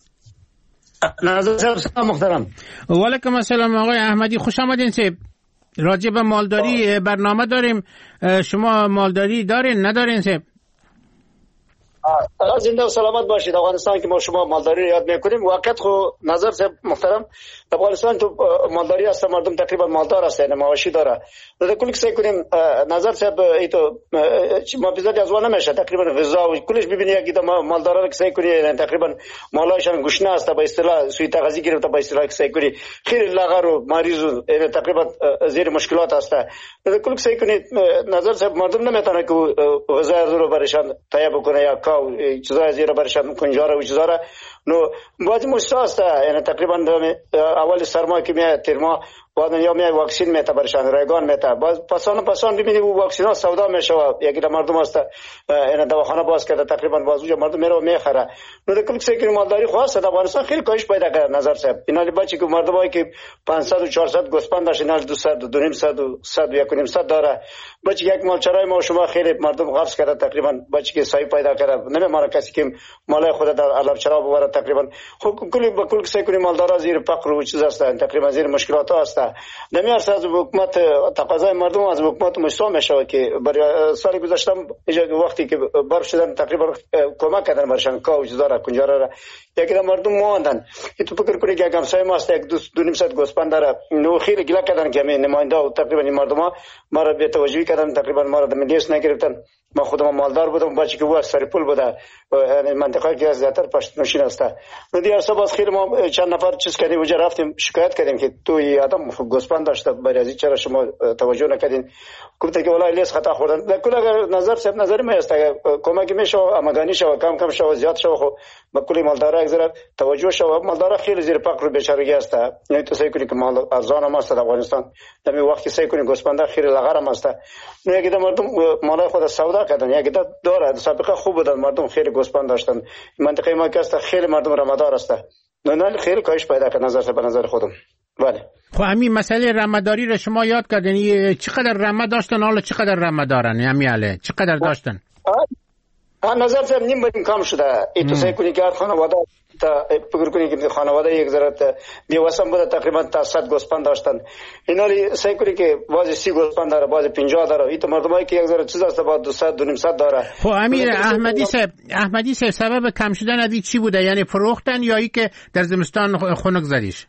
S6: نظر صاحب محترم.
S1: و علیکم السلام آقای احمدی، خوش آمدین. صاحب راجع به مالداری برنامه داریم. شما مالداری دارین ندارین صاحب؟
S6: زنده و سلامت باشید. افغانستان که ما شما مالداری یاد میکنیم، واقعا خو نظر صاحب محترم افغانستان تو مالداری است، مردم تقریبا مالدار است، یعنی مواشی داره. در کلی سعی کنیم نظر صاحب ایتو ما بیزاد از وانه میشه تقریبا غذا و کلش ببینید که مالدارا که سعی کنی تقریبا مالایشان گوشنه است، به اصطلاح سوی تغذیه گرفته، به اصطلاح سعی کنی خیلی لاغر و مریض و تقریبا زیر مشکلات است. در کلی سعی کنی نظر صاحب مردم نمیتونه که غذا رو برشان تهیه بکنه یا کاو چیزای زیر برشان کنجاره و چیزا را نو باید مستاست. یعنی تقریبا اول سرمایه که میاد ترما بعد یا میاد واکسین میته برشان رایگان میته، باز پسان ببینید او واکسین ها سودا میشه، یکی در مردم است یعنی دواخانه باز کرده تقریبا باز اونجا مردم میره و میخره. نو در کلی سیکل مالداری خواسته در افغانستان خیلی کاهش پیدا کرد نظر صاحب. اینا بچی که مردمایی که 500 و 400 گوسفند داشت اینا 200 و 200 و 100 و 1.5 داره. بچی یک مالچرای ما شما خیلی مردم غفص کرده تقریبا، بچی که صاحب پیدا کرده نمیمونه کسی که مال خود در علب چرا ببره تقریبا. خب کلی با کل سیکل مالدارا زیر فقر و چیز هستن، تقریبا زیر مشکلات هست. نمیارس از حکومت تقاضای مردم از حکومت مستوى میشه که برای سال گذشته وقتی که برف شدن تقریبا کمک کردن برشان کاو چیزا کنجاره را یکی مردم ماندن. تو فکر کنید که همسایه ما است یک 200 گوسفند داره، نو خیلی گله کردن که همین نماینده و تقریبا این مردم ما را به توجهی کردن، تقریبا ما را در مجلس نگرفتن. ما خودم مالدار بودم بچه که او سر پول بوده منطقه که از زیادتر پشتونشین است. ندی ارسا باز خیلی ما چند نفر چیز کردیم اونجا رفتیم شکایت کردیم که تو این آدم گوسفند داشته برای چرا شما توجه نکردین. گفت که والله لیس خطا خوردن. کل اگر نظر صاحب نظر ما است اگر کمک میشه امگانی شو کم کم شو زیاد شو خو با کلی مالدارا اگر توجه شو مالدارا خیلی زیر فقر بیچارگی است. یعنی تو سعی کنی که مال ارزان هم است در افغانستان در وقتی سعی کنی گوسفند خیلی لغرم است. نه اگر مردم مال خود سودا کردن یا اگر داره سابقه خوب بودن مردم خیلی گوسفند داشتن. منطقه ما که است خیلی مردم رمادار است. نه خیلی کاهش پیدا کرد نظر به نظر خودم. بله.
S1: خب همین مسئله رمه‌داری رو شما یاد کردین چقدر رمه داشتن حالا چقدر رمه دارن همیاله چقدر داشتن؟
S6: نظر صاحب نیم بریم کم شده. این تو سعی کنی که خانواده تا فکر کنی که خانواده یک ذره بیوسم بوده تقریبا تا 100 گوسفند داشتن. اینا سعی کنی که بعضی 30 گوسفند داره بعضی 50 داره. این تو مردمایی که یک ذره چیز است بعد 200 200 داره.
S1: خب امیر احمدی صاحب سبب کم شدن ادی چی بوده؟ یعنی فروختن یا ای که در زمستان خنک زدیش؟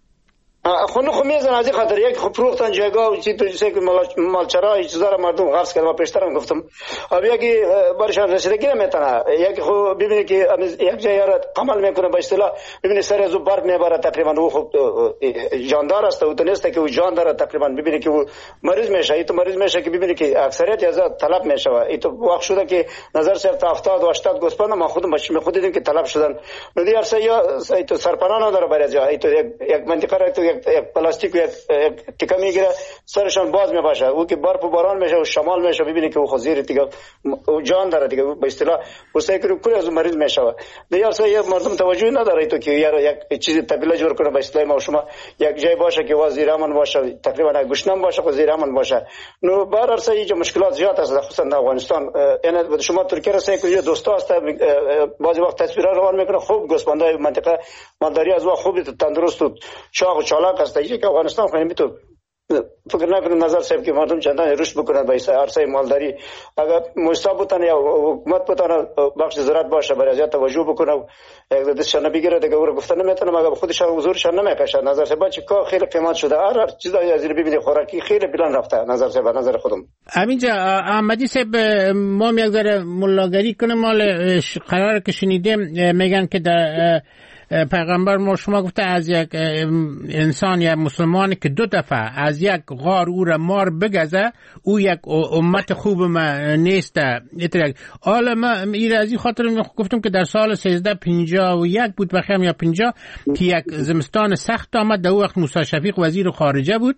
S6: خونو میزن از این خاطر یک فروختن جایگاه چی تو چیزی که مالچرا چیزا را مردم غصب کردن. پیشترم گفتم اب یکی برشان رسیدگی نمیتونه یک خو ببینی که یک جای را عمل میکنه به اصطلاح ببینی سر از برق میبره تقریبا او خب جاندار است و تنسته که او جان داره تقریبا ببینی که او مریض میشه. این تو مریض میشه که ببینی که اکثریت از طلب میشه. این تو وقت شده که نظر صرف تا 70 و 80 گوسفند ما خودم خود دیدیم که طلب شدن. ندی ارسا یا تو سرپناه نداره برای جا. این تو یک منطقه را تو یک پلاستیک یک تیکه میگیره سرشان باز میباشه او که برف و باران میشه و شمال میشه ببینی که او خزیر دیگه جان داره دیگه به اصطلاح وسای که کلی از مریض میشه. دیگه اصلا یک مردم توجه نداره تو که یک چیز طبیعی جور کنه به اصطلاح ما شما یک جای باشه که وزیر امن باشه تقریبا گشنم باشه وزیر امن باشه. نو بار ارسا اینجا مشکلات زیاد است خصوصا در افغانستان. یعنی شما ترکیه را سعی کنید دوستا است بعضی وقت تصویرا روان میکنه خوب گوسفندای منطقه مالداری از وا خوب تندرست و چاق و چالاک است. اینجا که افغانستان خیلی تو فکر نکنم نظر صاحب که مردم چندان رشد بکنن به عرصه مالداری. اگر مستاب بتونه یا حکومت بتونه بخش زراعت باشه برای زیاد توجه بکنه یک دستشان بگیره دیگه او رو گفتن نمیتونه مگر خودشان حضورشان نمیکشه. نظر صاحب بچه که خیلی قیمت شده هر چیزایی از این ببینید خوراکی خیلی بلند رفته. نظر صاحب نظر خودم
S1: همینجا احمدی صاحب ما یک ذره ملاگری کنیم مال قرار که شنیدیم میگن که در پیغمبر ما شما گفته از یک انسان یا مسلمانی که 2 دفعه از یک غار او را مار بگزه او یک امت خوب ما نیست. حالا ما این از این خاطر گفتم که در سال 1351 بود بخیم یا 50 که یک زمستان سخت آمد. در وقت موسی شفیق وزیر خارجه بود.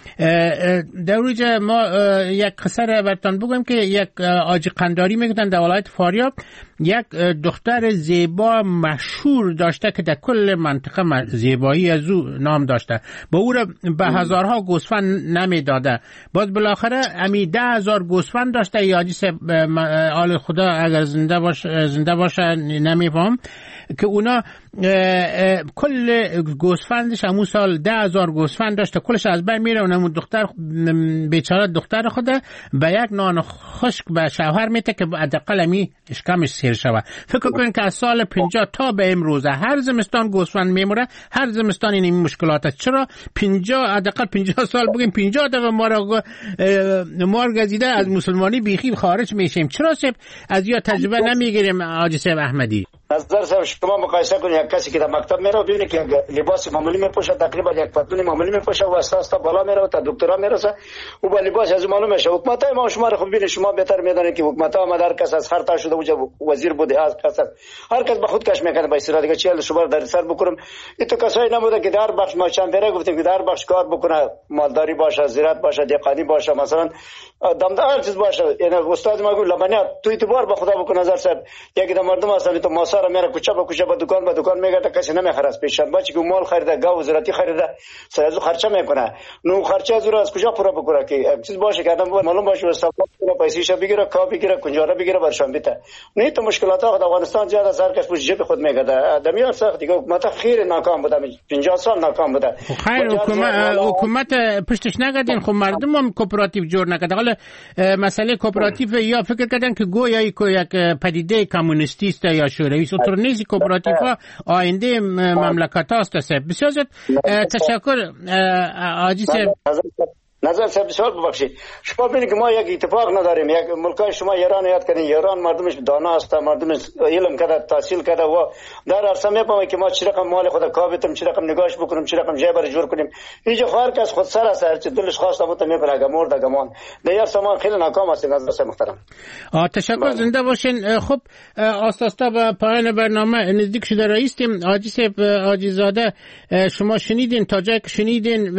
S1: در روزه ما یک قصه را براتون بگم که یک آجی قنداری میگفتن در ولایت فاریاب یک دختر زیبا مشهور داشته که در کل منطقه زیبایی از او نام داشته. با او را به هزارها گوسفند نمیداده. باز بالاخره امی 10,000 گوسفند داشته. یا حدیث آل خدا اگر زنده باشه نمیفهم که اونا کل گوسفندش همون سال 10,000 گوسفند داشته کلش از بین میره. اونم دختر بیچاره دختر خود به یک نان خشک به شوهر میته که حداقل امی اشکمش سیر شوه. فکر کنین که از سال 50 تا به امروز هر زمستان گوسفند میموره. هر زمستان این مشکلات است. چرا 50 حداقل 50 سال بگیم 50 دفعه مار گزیده از مسلمانی بیخی خارج میشیم. چرا از یا تجربه نمیگیریم حاجی صاحب احمدی؟
S6: نظر صاحب شما مقایسه کنید یک کسی که در مکتب میره ببینید که لباس معمولی میپوشه تقریبا یک پتلون معمولی میپوشه و اساس تا بالا میره تا دکترا میرسه و با لباس از معلوم میشه. حکومتای ما شما رو خب ببینید شما بهتر میدونید که حکومت‌ها آمده هر کس از هر تا شده وجه وزیر بوده از کس هر کس به خود کش میکنه به اصطلاح دیگه چیل شما در سر بکنم. این تو کسایی نبوده که در بخش ما چند بره گفتیم که در بخش کار بکنه مالداری باشه زراعت باشه دهقانی باشه مثلا دمدار هر چیز باشه. یعنی استاد ما گفت لبنیات تو اعتبار به خدا بکن. نظر صاحب یکی در مردم اصلا تو ماسا میره کوچه به کوچه به دکان میگه کسی نمیخره از پیشن بچه که مال خریده گاو زراعتی خریده سر از خرچه میکنه. نو خرچه از رو از کجا پورا بکنه که چیز باشه که آدم معلوم باشه حساب کنه پیسه‌ش بگیره کا بگیره کنجاره بگیره برشان بده. نه تو مشکلات در افغانستان زیاد از هر کس پوش جیب خود میگه دمیار سخت دیگه حکومت خیر ناکام بوده 50 سال ناکام بوده.
S1: خیر حکومت پشتش نگردین. خب مردم هم کوپراتیو جور نکرده. حالا مسئله کوپراتیو یا فکر کردن که گویا یک پدیده کمونیستی است یا شوروی است. اونطور نیست. کوپراتیو آینده مملکت است. بسیار تشکر حاجی صاحب.
S6: نظر صاحب بسیار ببخشید. شما ببینید که ما یک اتفاق نداریم. یک ملکای شما ایران یاد کنید، ایران مردمش دانا است، مردمش علم کرده، تحصیل کرده و در عرصه میفهمه که ما چه رقم مال خود کابتم، چه رقم نگاهش بکنیم، چه رقم جای برای جور کنیم. اینجا خواهر که از خود سر است، هر چه دلش خواست بود میبره گمور دگمان. در سامان خیلی ناکام است. نظر صاحب محترم.
S1: تشکر، زنده باشین. خب آساستا به پایان برنامه نزدیک شده رئیسیم. حاجی صاحب عاجزاده، شما شنیدین، تا جایی که شنیدین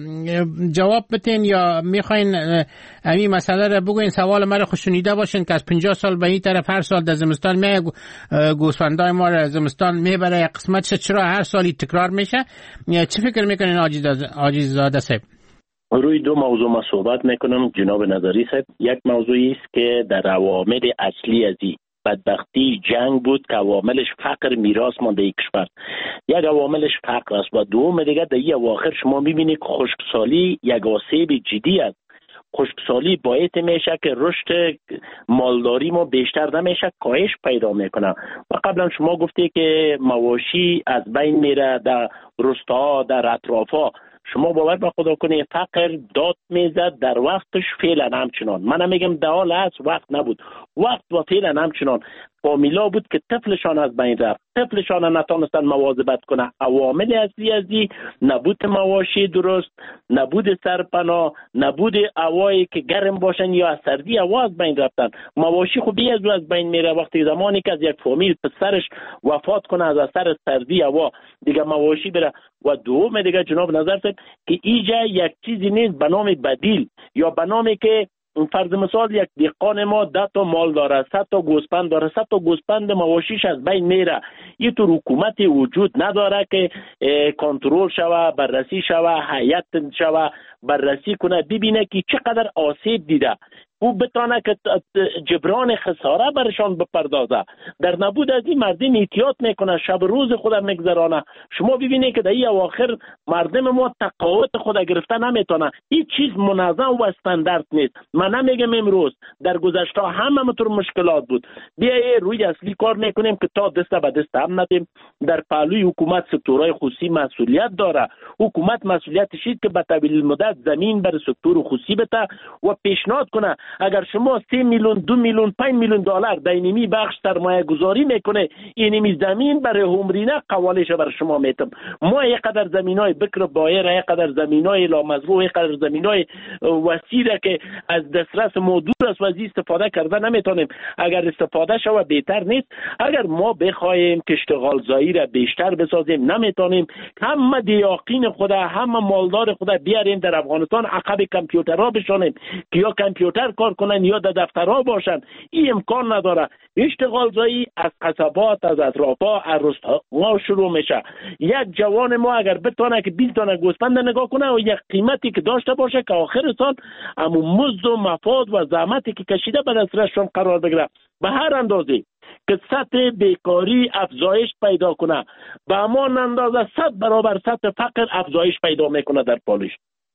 S1: جواب بتین یا میخواین این مسئله رو بگوین؟ سوال مرا خوش شنیده باشین که از 50 سال به این طرف هر سال در زمستان میای گوسفندای ما رو زمستان میبره، یک قسمتش چرا هر سالی تکرار میشه؟ چی فکر میکنین عاجزاده صاحب؟
S4: روی دو موضوع ما صحبت میکنم جناب نظری صاحب. یک موضوعی است که در عوامل اصلی از این بدبختی جنگ بود که عواملش فقر میراث مانده ای کشور. یک عواملش فقر است و دوم دیگه در این اواخر شما میبینید که خشکسالی یک آسیب جدی است. خشکسالی باعث میشه که رشد مالداری ما بیشتر نمیشه، کاهش پیدا میکنه. و قبلا شما گفتی که مواشی از بین میره در روستاها، در اطرافها. شما باور به خدا کنید فقر داد میزد در وقتش، فعلا همچنان. من میگم در حال هست وقت نبود، وقت و فعلا همچنان. فامیلا بود که طفلشان از بین رفت، طفلشان نتونستن مواظبت کنه. عوامل اصلی ازی نبود مواشی درست، نبود سرپناه، نبود هوایی که گرم باشن یا از سردی هوا از بین رفتن. مواشی خب از بین میره وقتی زمانی که از یک فامیل پسرش وفات کنه از اثر سردی هوا، دیگه مواشی بره. و دوم دیگه جناب نظر صاحب که اینجا یک چیزی نیست به نام بدیل یا به نامی که فرض مثال یک دهقان ما 10 تا مال داره، 100 تا گوسفند داره، 100 تا گوسفند مواشیش از بین میره. این تو حکومتی وجود نداره که کنترل شوه، بررسی شوه، هیئت شوه بررسی کنه ببینه که چقدر آسیب دیده، او بتانه که جبران خساره برشان بپردازه. در نبود از این مردم احتیاط میکنه، شب روز خود میگذرانه. شما ببینید که در این اواخر مردم ما تقاعد خود گرفته نمیتونه. هیچ چیز منظم و استاندارد نیست. من نمیگم امروز، در گذشته همه طور مشکلات بود. بیایید روی اصلی کار میکنیم که تا دست به دست هم ندیم. در پهلوی حکومت سکتورهای خصوصی مسئولیت داره. حکومت مسئولیتش است که به طویل مدت زمین بر سکتور خصوصی بده و پیشنهاد کنه. اگر شما 3 میلیون 2 میلیون 5 میلیون دلار در اینمی بخش سرمایه گذاری میکنه، اینمی زمین برای عمرینه قوالش بر شما میتم. ما یقدر زمینای بکر بایر، یقدر زمینای لامزروع، یقدر زمینای وسیله که از دسترس ما دور است و از استفاده کرده نمیتونیم. اگر استفاده شوه بهتر نیست. اگر ما بخوایم که اشتغال زایی را بیشتر بسازیم نمیتونیم. همه دیاقین خود، همه مالدار خود بیاریم در افغانستان عقب کامپیوترها بشونیم که یا کامپیوتر کار کنن یا در دفترها باشن. این امکان نداره. اشتغال زایی از قصبات، از اطرافا، از روستاها شروع میشه. یک جوان ما اگر بتونه که 20 دانه گوسفند نگاه کنه و یک قیمتی که داشته باشه که آخر سال همون مزد و مفاد و زحمتی که کشیده به دسترسشون قرار بگیره، به هر اندازه که سطح بیکاری افزایش پیدا کنه، به همان اندازه 100 برابر سطح فقر افزایش پیدا میکنه در پالیش.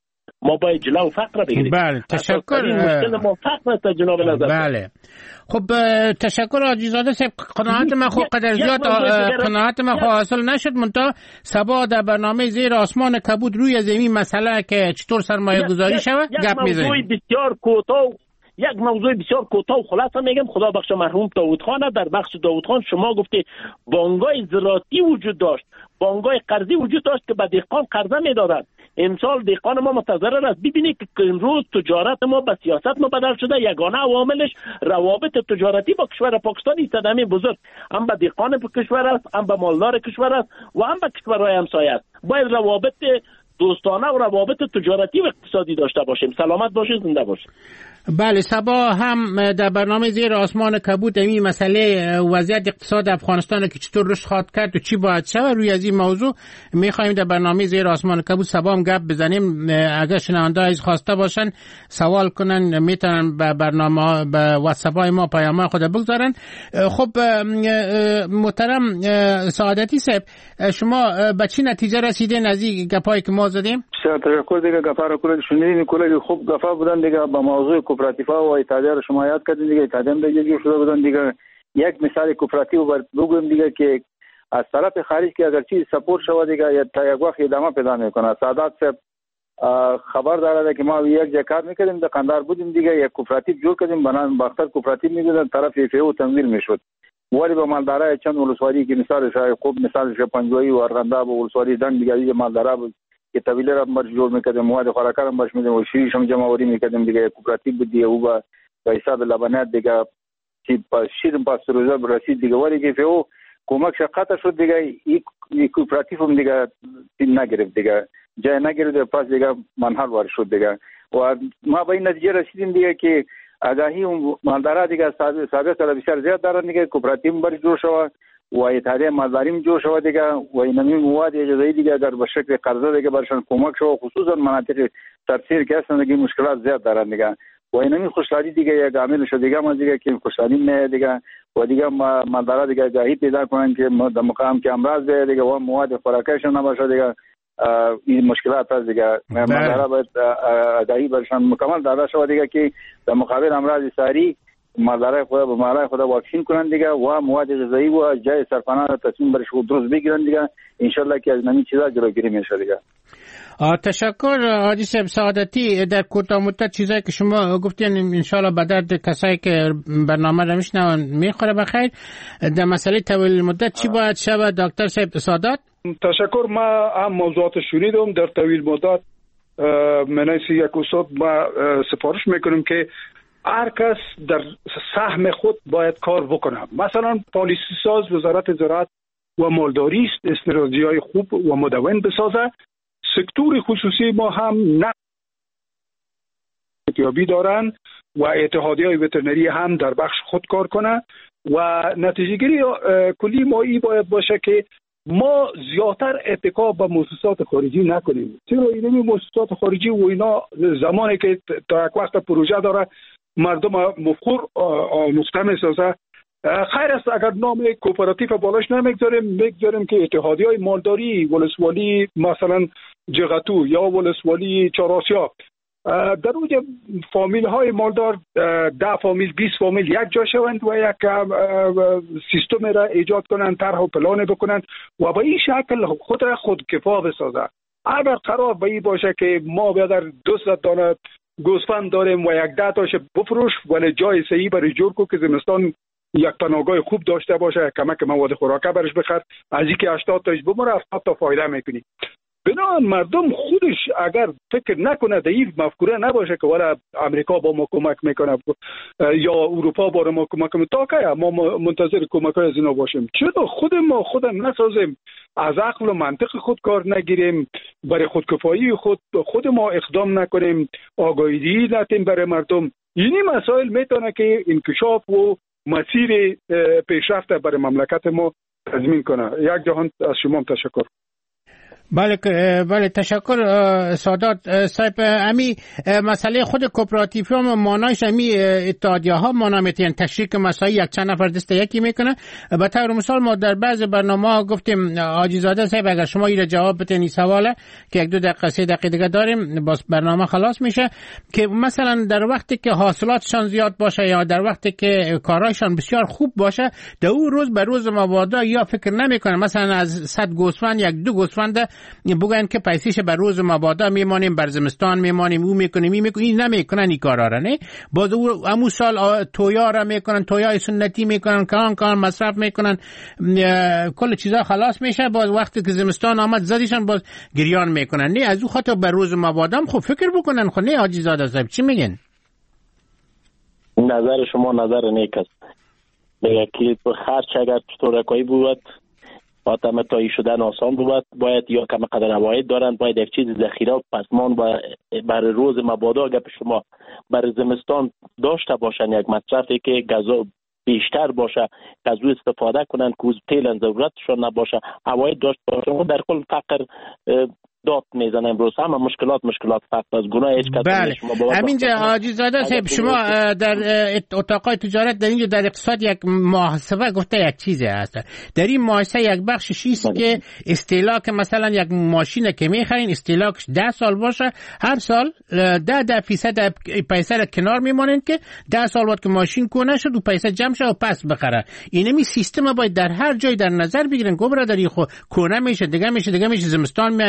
S4: ما باید جلو فقر بگیریم.
S1: بله، تشکر.
S4: مشکل ما فقر است جناب نظر.
S1: بله، خب تشکر عاجزاده صاحب. قناعت من خود قدر زیاد قناعت من خود حاصل نشد. منتها سبا در برنامه زیر آسمان کبود روی زمین مسئله که چطور سرمایه گذاری شود گپ میزنیم.
S4: یک موضوع بسیار کوتاه و خلاصه میگم. خدا بخش مرحوم داوود خان، در بخش داوود خان شما گفتی بانک‌های زراعتی وجود داشت، بانک‌های قرضی وجود داشت که به دهقان قرضه میدادند. امسال دهقان ما متضرر است. ببینید که امروز تجارت ما به سیاست ما بدل شده. یگانه عواملش روابط تجارتی با کشور پاکستان صدمه بزرگ هم به دهقان کشور است، هم به مالدار کشور است و هم به کشورهای همسایه است. باید روابط دوستانه و روابط تجارتی و اقتصادی داشته باشیم. سلامت باشید، زنده باشید.
S1: بله، سبا هم در برنامه زیر آسمان کبود این مسئله وضعیت اقتصاد افغانستان که چطور رشد خواهد کرد و چی باید شود روی از این موضوع میخوایم در برنامه زیر آسمان کبود سبا هم گپ بزنیم. اگر شنونده از خواسته باشن سوال کنن میتونن به برنامه به واتساپ های ما پیام خود بگذارن. خب محترم سعادتی صاحب، شما به چی نتیجه رسیدین از این گپایی که ما زدیم؟
S3: تشکر دیگه. گپا رو کلی شنیدین، کلی خوب گپا بودن دیگه. با موضوع کوپراتیفا و اتحادیه رو شما یاد کردین دیگه. اتحادیه دیگه جور شده بودن دیگه. یک مثال کوپراتیو بگویم دیگه که از طرف خارج که اگر چیز سپورت شود دیگه تا یک وقت ادامه پیدا میکنه. سعادت صاحب خبر داره که ما یک جا کار میکردیم در قندهار بودیم دیگه، یک کوپراتیو جور کردیم بنان باختر کوپراتیو میگذارن طرف FAO تنظیم میشد، ولی به مالدارای چند ولسوالی که مثالش خوب مثالش پنجوایی و ارغنداب و ولسوالی دنگ دیگه مالدارا که طویله را برش جور میکردیم، مواد خوراکار هم برش میدیم و شیرش هم جمع آوری میکردیم دیگه. کوپراتیو بود دیگه، او به حساب لبنیات دیگه که شیر پاستوریزه رسید دیگه، ولی که FAO کمک قطع شد دیگه. این کوپراتیو هم دیگه نگرفت دیگه، جای نگرفت پس دیگه منحل وارد شد دیگه. و ما به این نتیجه رسیدیم دیگه که آگاهی مالدارا دیگه سابق سال بسیار زیاد دارن دیگه، کوپراتیو برش جور شد و اتحادیه مالداری جور شد دیگه و اینمی مواد اجازه‌ای دیگه اگر به شکل قرضه دیگه برشان کمک شد، خصوصا مناطق سرسیر که هستن دیگه مشکلات زیاد دارن دیگه و اینمی خوشحالی دیگه یک عامل شد دیگه. ما دیگه که خوشحالی نه دیگه و دیگه مالدارا دیگه آگاهی پیدا کنن که در مقام که امراض دیگه و مواد خوراکیشون نباشه دیگه، این مشکلات هست دیگه. مالدارا باید آگاهی برشان مکمل داده شود دیگه که در مقابل امراض ساری مالدارای خود به مالای خود واکسین کنن دیگه و مواد غذایی و جای سرپناه را تصمیم برش درست بگیرن دیگه. ان شاء الله که از نمی چیزا جلوگیری میشه دیگه.
S1: تشکر حاجی صاحب سعادتی. در کوتاه مدت چیزایی که شما گفتین ان شاء الله به درد کسایی که برنامه را میشنون میخوره. بخیر، در مسئله طویل مدت چی باید شود دکتر صاحب سعادت؟
S2: تشکر. ما هم موضوعات شنیدم. در طویل مدت منیسی یک استاد ما سفارش میکنیم که هر کس در سهم خود باید کار بکنه. مثلا پالیسی ساز وزارت زراعت و مالداری است استراتژی‌های خوب و مدون بسازه. سکتور خصوصی ما هم احتیاطی دارن و اتحادیه‌های وترنری هم در بخش خود کار کنه و نتیجه گیری کلی ما ای باید باشه که ما زیادتر اتکا به مؤسسات خارجی نکنیم. چرا این مؤسسات خارجی و اینا زمانی که تا یک وقت پروژه داره مردم مفخور آموخته میسازه، خیر است اگر نام کوپراتیو بالاش نمیگذاریم که اتحادیه‌های مالداری ولسوالی مثلا جغتو یا ولسوالی چهارآسیا در اونجا فامیل های مالدار 10 فامیل 20 فامیل یک جا شوند و یک سیستم را ایجاد کنند، طرح و پلان بکنند و به این شکل خود را خودکفا بسازند. اگر قرار به این باشه که ما بیادر 200 دانه گوسفند داریم و یک 10 تاش بفروش ولی جای صحیح برای جور کو که زمستان یک پناهگاه خوب داشته باشه، کمک مواد خوراکه برش بخرد، از اینکه 80 تاش بمره 70 تا فایده میکنی. بنابراین مردم خودش اگر فکر نکنه در این مفکوره نباشه که ولی امریکا با ما کمک میکنه یا اروپا با ما کمک میکنه، تا که ما منتظر کمک های از اینا باشیم؟ چرا خود نسازیم، از عقل و منطق خود کار نگیریم، برای خودکفایی خود ما اقدام نکنیم، آگاهی ندیم برای مردم؟ اینی مسائل میتونه که انکشاف و مسیر پیشرفت برای مملکت ما تضمین کنه. یک جهان از شما تشکر.
S1: بله تشکر سادات صاحب. امی مسئله خود کوپراتیو هم مانایش امی اتحادیه ها مانا میتین تشریک مسائل یک چند نفر دست یکی میکنه. به طور مثال ما در بعض برنامه ها گفتیم حاجی زاده صاحب اگر شما این جواب بدین این سواله که 1-2 دقیقه 3 دقیقه دیگه داریم باز برنامه خلاص میشه، که مثلا در وقتی که حاصلاتشان زیاد باشه یا در وقتی که کارایشان بسیار خوب باشه در اون روز به روز مبادا یا فکر نمیکنه مثلا از 100 گوسفند 1-2 گوسفند بگن که پیسیش بر روز مبادا میمانیم، بر زمستان میمانیم، او میکنیم این نمیکنن این کارا را. نه باز امو سال تویا را میکنن، تویای سنتی میکنن، کلان مصرف میکنن، کل چیزا خلاص میشه. باز وقتی که زمستان آمد زدیشن باز گریان میکنن. نه از او خاطر بر روز مبادا خب فکر بکنن. خب نه حاجی زاده صاحب چی میگن؟
S4: نظر شما نظر نیک است. میگه که خرچ اگر چطور بود تایی شدن آسان بود، باید یا کم قدر عواید دارن، باید یک چیز ذخیره و پسمان برای روز مبادا گپ شما برای زمستان داشته باشن، یک مصرفی که غذا بیشتر باشه، از او استفاده کنن که تیل ضرورتشون نباشه، عواید داشته باشن. در کل فقر داد میزنه امروز همه مشکلات فقط از گناه هیچ کس
S1: بله. همینجا حاجی زاده صاحب شما در اتاقای تجارت در اینجا در اقتصاد یک محاسبه گفته یک چیزی هست، در این محاسبه یک بخشش است که استهلاک مثلا یک ماشین که میخرین استهلاکش 10 سال باشه، هر سال 10% پیسه را کنار میمانین که 10 سال بعد که ماشین کنه شد و پیسه جمع شه و پس بخره. اینمی سیستم باید در هر جای در نظر بگیرن. گبره در خو کنه میشه دیگه میشه زمستان میاد دیگه میاد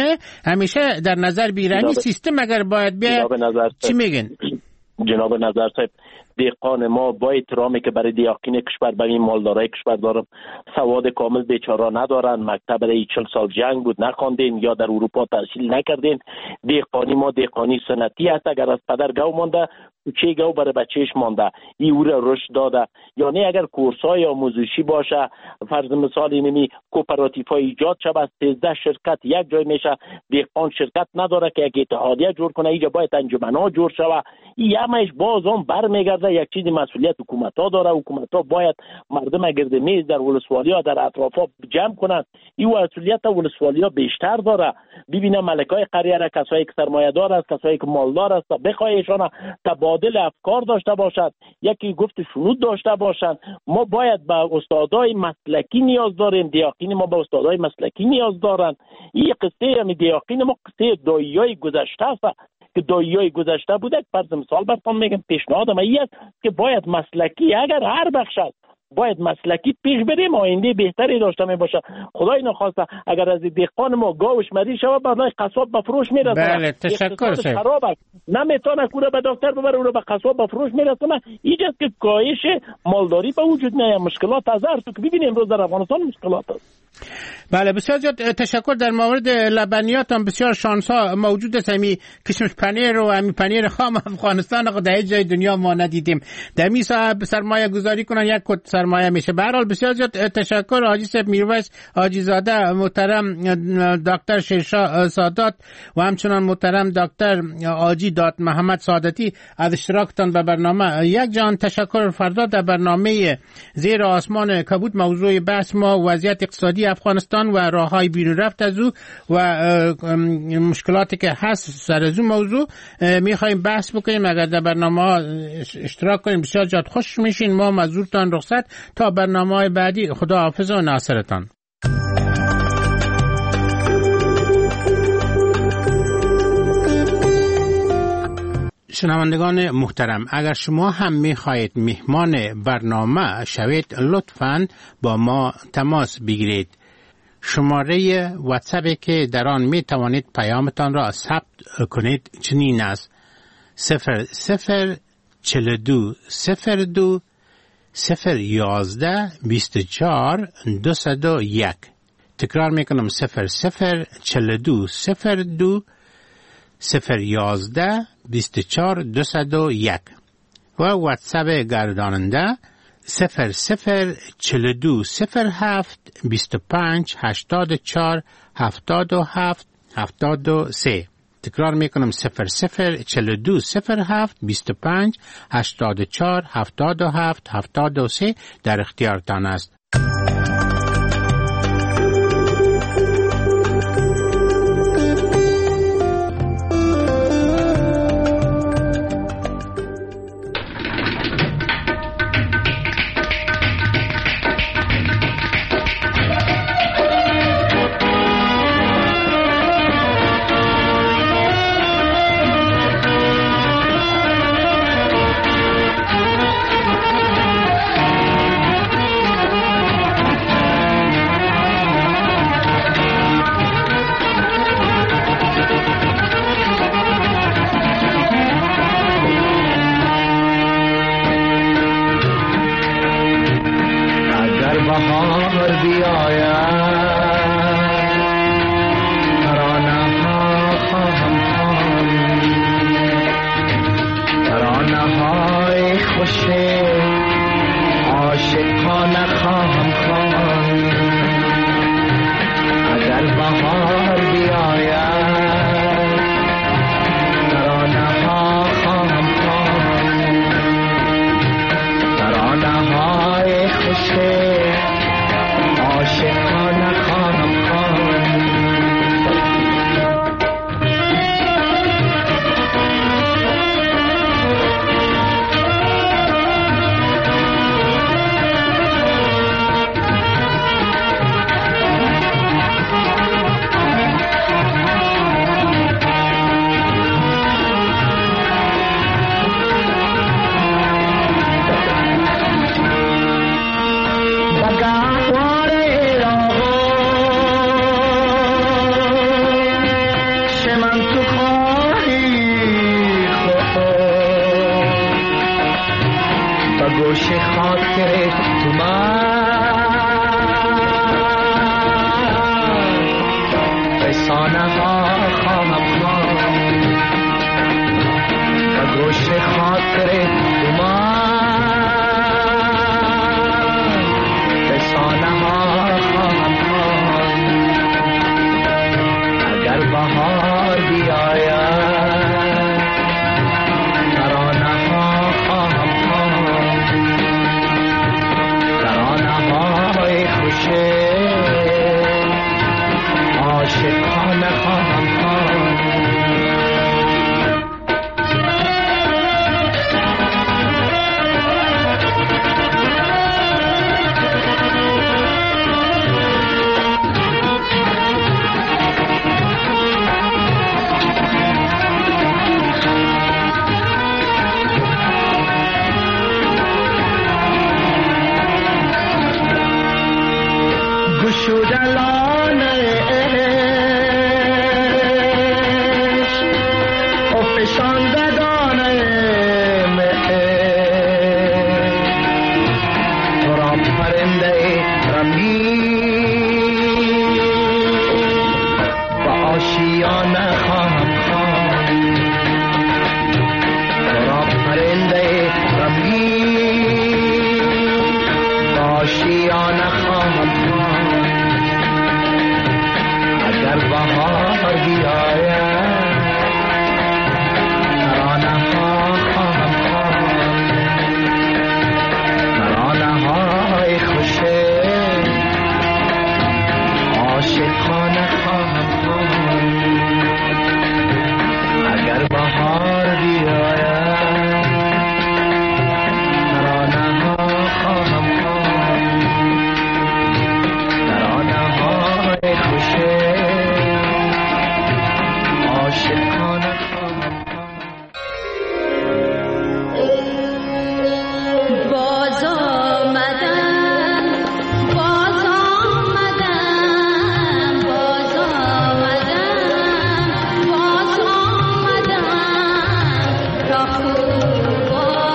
S1: میکنه همیشه در نظر بیرنی سیستم اگر باید بیا چی میگن؟
S4: جناب نظر صاحب، دهقان ما با احترامی که برای دیاقین کشور، برای مالدارای کشور دارم، سواد کامل بیچاره ندارن، مکتب برای 40 سال جنگ بود نخواندین یا در اروپا تحصیل نکردین. دهقانی ما دهقانی سنتی است. اگر از پدر گاو مانده چه گاو برای بچهش مانده ای او را رشد داده. یعنی اگر کورسای آموزشی باشه، فرض مثال اینمی کوپراتیف‌های ایجاد شود، از 13 شرکت یک جای میشه، دهقان شرکت نداره که یک اتحادیه جور کنه، اینجا باید انجمن‌ها جور شود. این همش باز هم برمیگرده یک چیزی مسئولیت حکومت‌ها داره. حکومت‌ها باید مردم گرد میز در ولسوالی‌ها در اطرافا جمع کنند. این مسئولیت ولسوالی‌ها بیشتر داره. ببینه ملکای قریه را، کسایی که سرمایه‌دار است، کسایی که مالدار است، بخوایشان تبادل افکار داشته باشد، یکی گفت شنود داشته باشند. ما باید به استادای مسلکی نیاز داریم. دیاقین ما به استادای مسلکی نیاز دارند. این قصه هم دیاقین ما قصه دایی‌های گذشته است که دایی‌های گذشته بوده. فرض مثال براتون میگم، پیشنهادم این است که باید مسلکی، اگر هر بخش است باید مسلکی پیش بریم، آینده بهتری داشته می باشه. خدای نخواسته اگر از دهقان ما گاوش مریض شود، بعد قصاب به فروش میرسه.
S1: بله تشکر
S4: خراب است، نمیتونه کوره به دکتر ببره، اون به قصاب به فروش میرسه. اینجاست که کاهش مالداری به وجود میاد. مشکلات از هر تو که ببینیم امروز در افغانستان مشکلات است.
S1: بله بسیار زیاد تشکر. در مورد لبنیات هم بسیار شانس ها موجود است. همی کشمش پنیر و همی پنیر خام افغانستان رو در جای دنیا ما ندیدیم. در می صاحب سرمایه گذاری کنن یک کت سرمایه میشه. به هر حال بسیار زیاد تشکر حاجی صاحب میرویس حاجی زاده، محترم دکتر شیرشاه سادات و همچنان محترم دکتر حاجی داد محمد سادتی از اشتراکتان به برنامه. یک جان تشکر. فردا در برنامه زیر آسمان کبود موضوع بحث ما وضعیت اقتصادی افغانستان و راههای بیرون رفت از او و مشکلاتی که هست سر از اون موضوع میخوایم بحث بکنیم. اگر در برنامه ها اشتراک کنیم بسیار زیاد خوش میشین. ما مزورتان رخصت تا برنامه بعدی. خدا حافظ و ناصرتان. شنوندگان محترم، اگر شما هم میخواهید مهمان برنامه شوید لطفاً با ما تماس بگیرید. شماره واتساپی که در آن می توانید پیامتان را ثبت کنید چنین است: 0042 02 011 24 201. تکرار میکنم: 0042 02 011 24 201 و واتساپ گرداننده 0042 07 25 84 77 73. تکرار میکنم: 0042 07 25 84 77 73 در اختیارتان است.
S7: جلان عشق و فشاندگان تو را پرنده رمید و آشیانه خواهم خواند تو را پرنده رمید و آشیانه خواهم خواند اگر بهار بیاید ترانه ها خواهم خواند ترانه های خوش عاشقانه خواهم خواند اگر بهار بیاید ترانه ها خواهم خواند ترانه های خوش عاشقانه خواهم
S8: باز آمدم باز آمدم باز آمدم باز آمدم تا خوب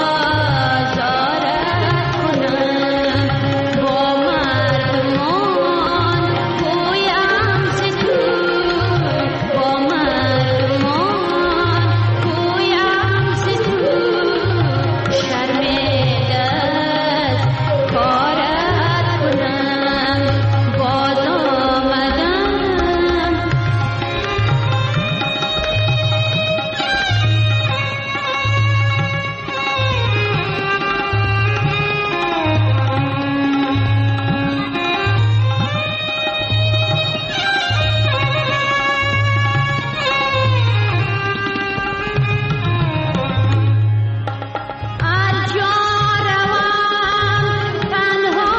S8: بازارت کنم با مردمان گویم ز تو با مردمان گویم ز تو شرمنده از کارت کنم باز آمدم هر جا روم تنها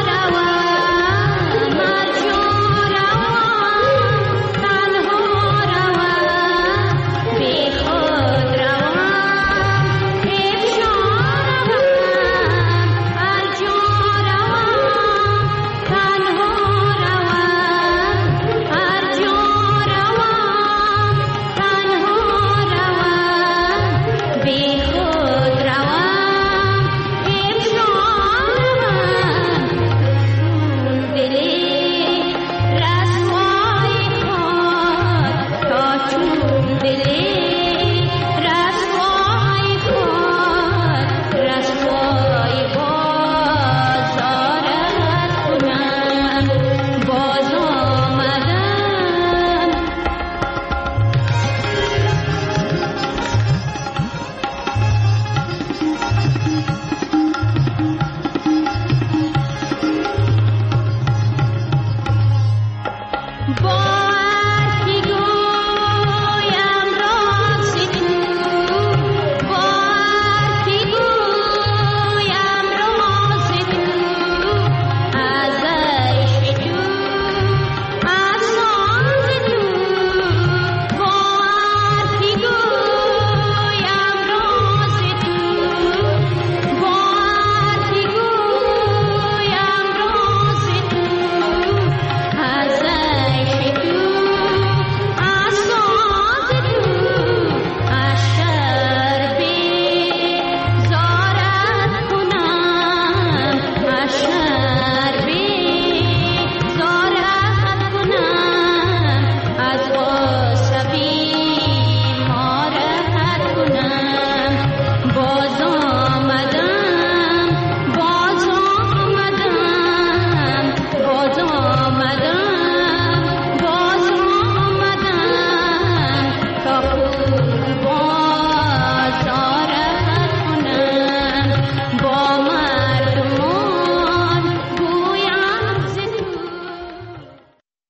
S8: روم هر جا روم تنها روم بی خود روم افشا روم هر جا روم تنها روم هر جا روم تنها روم بی خود روم افشا روم دلی رسوای کار تا چون دلی رسوای کار رسوای بازارت کنم باز آمدم باز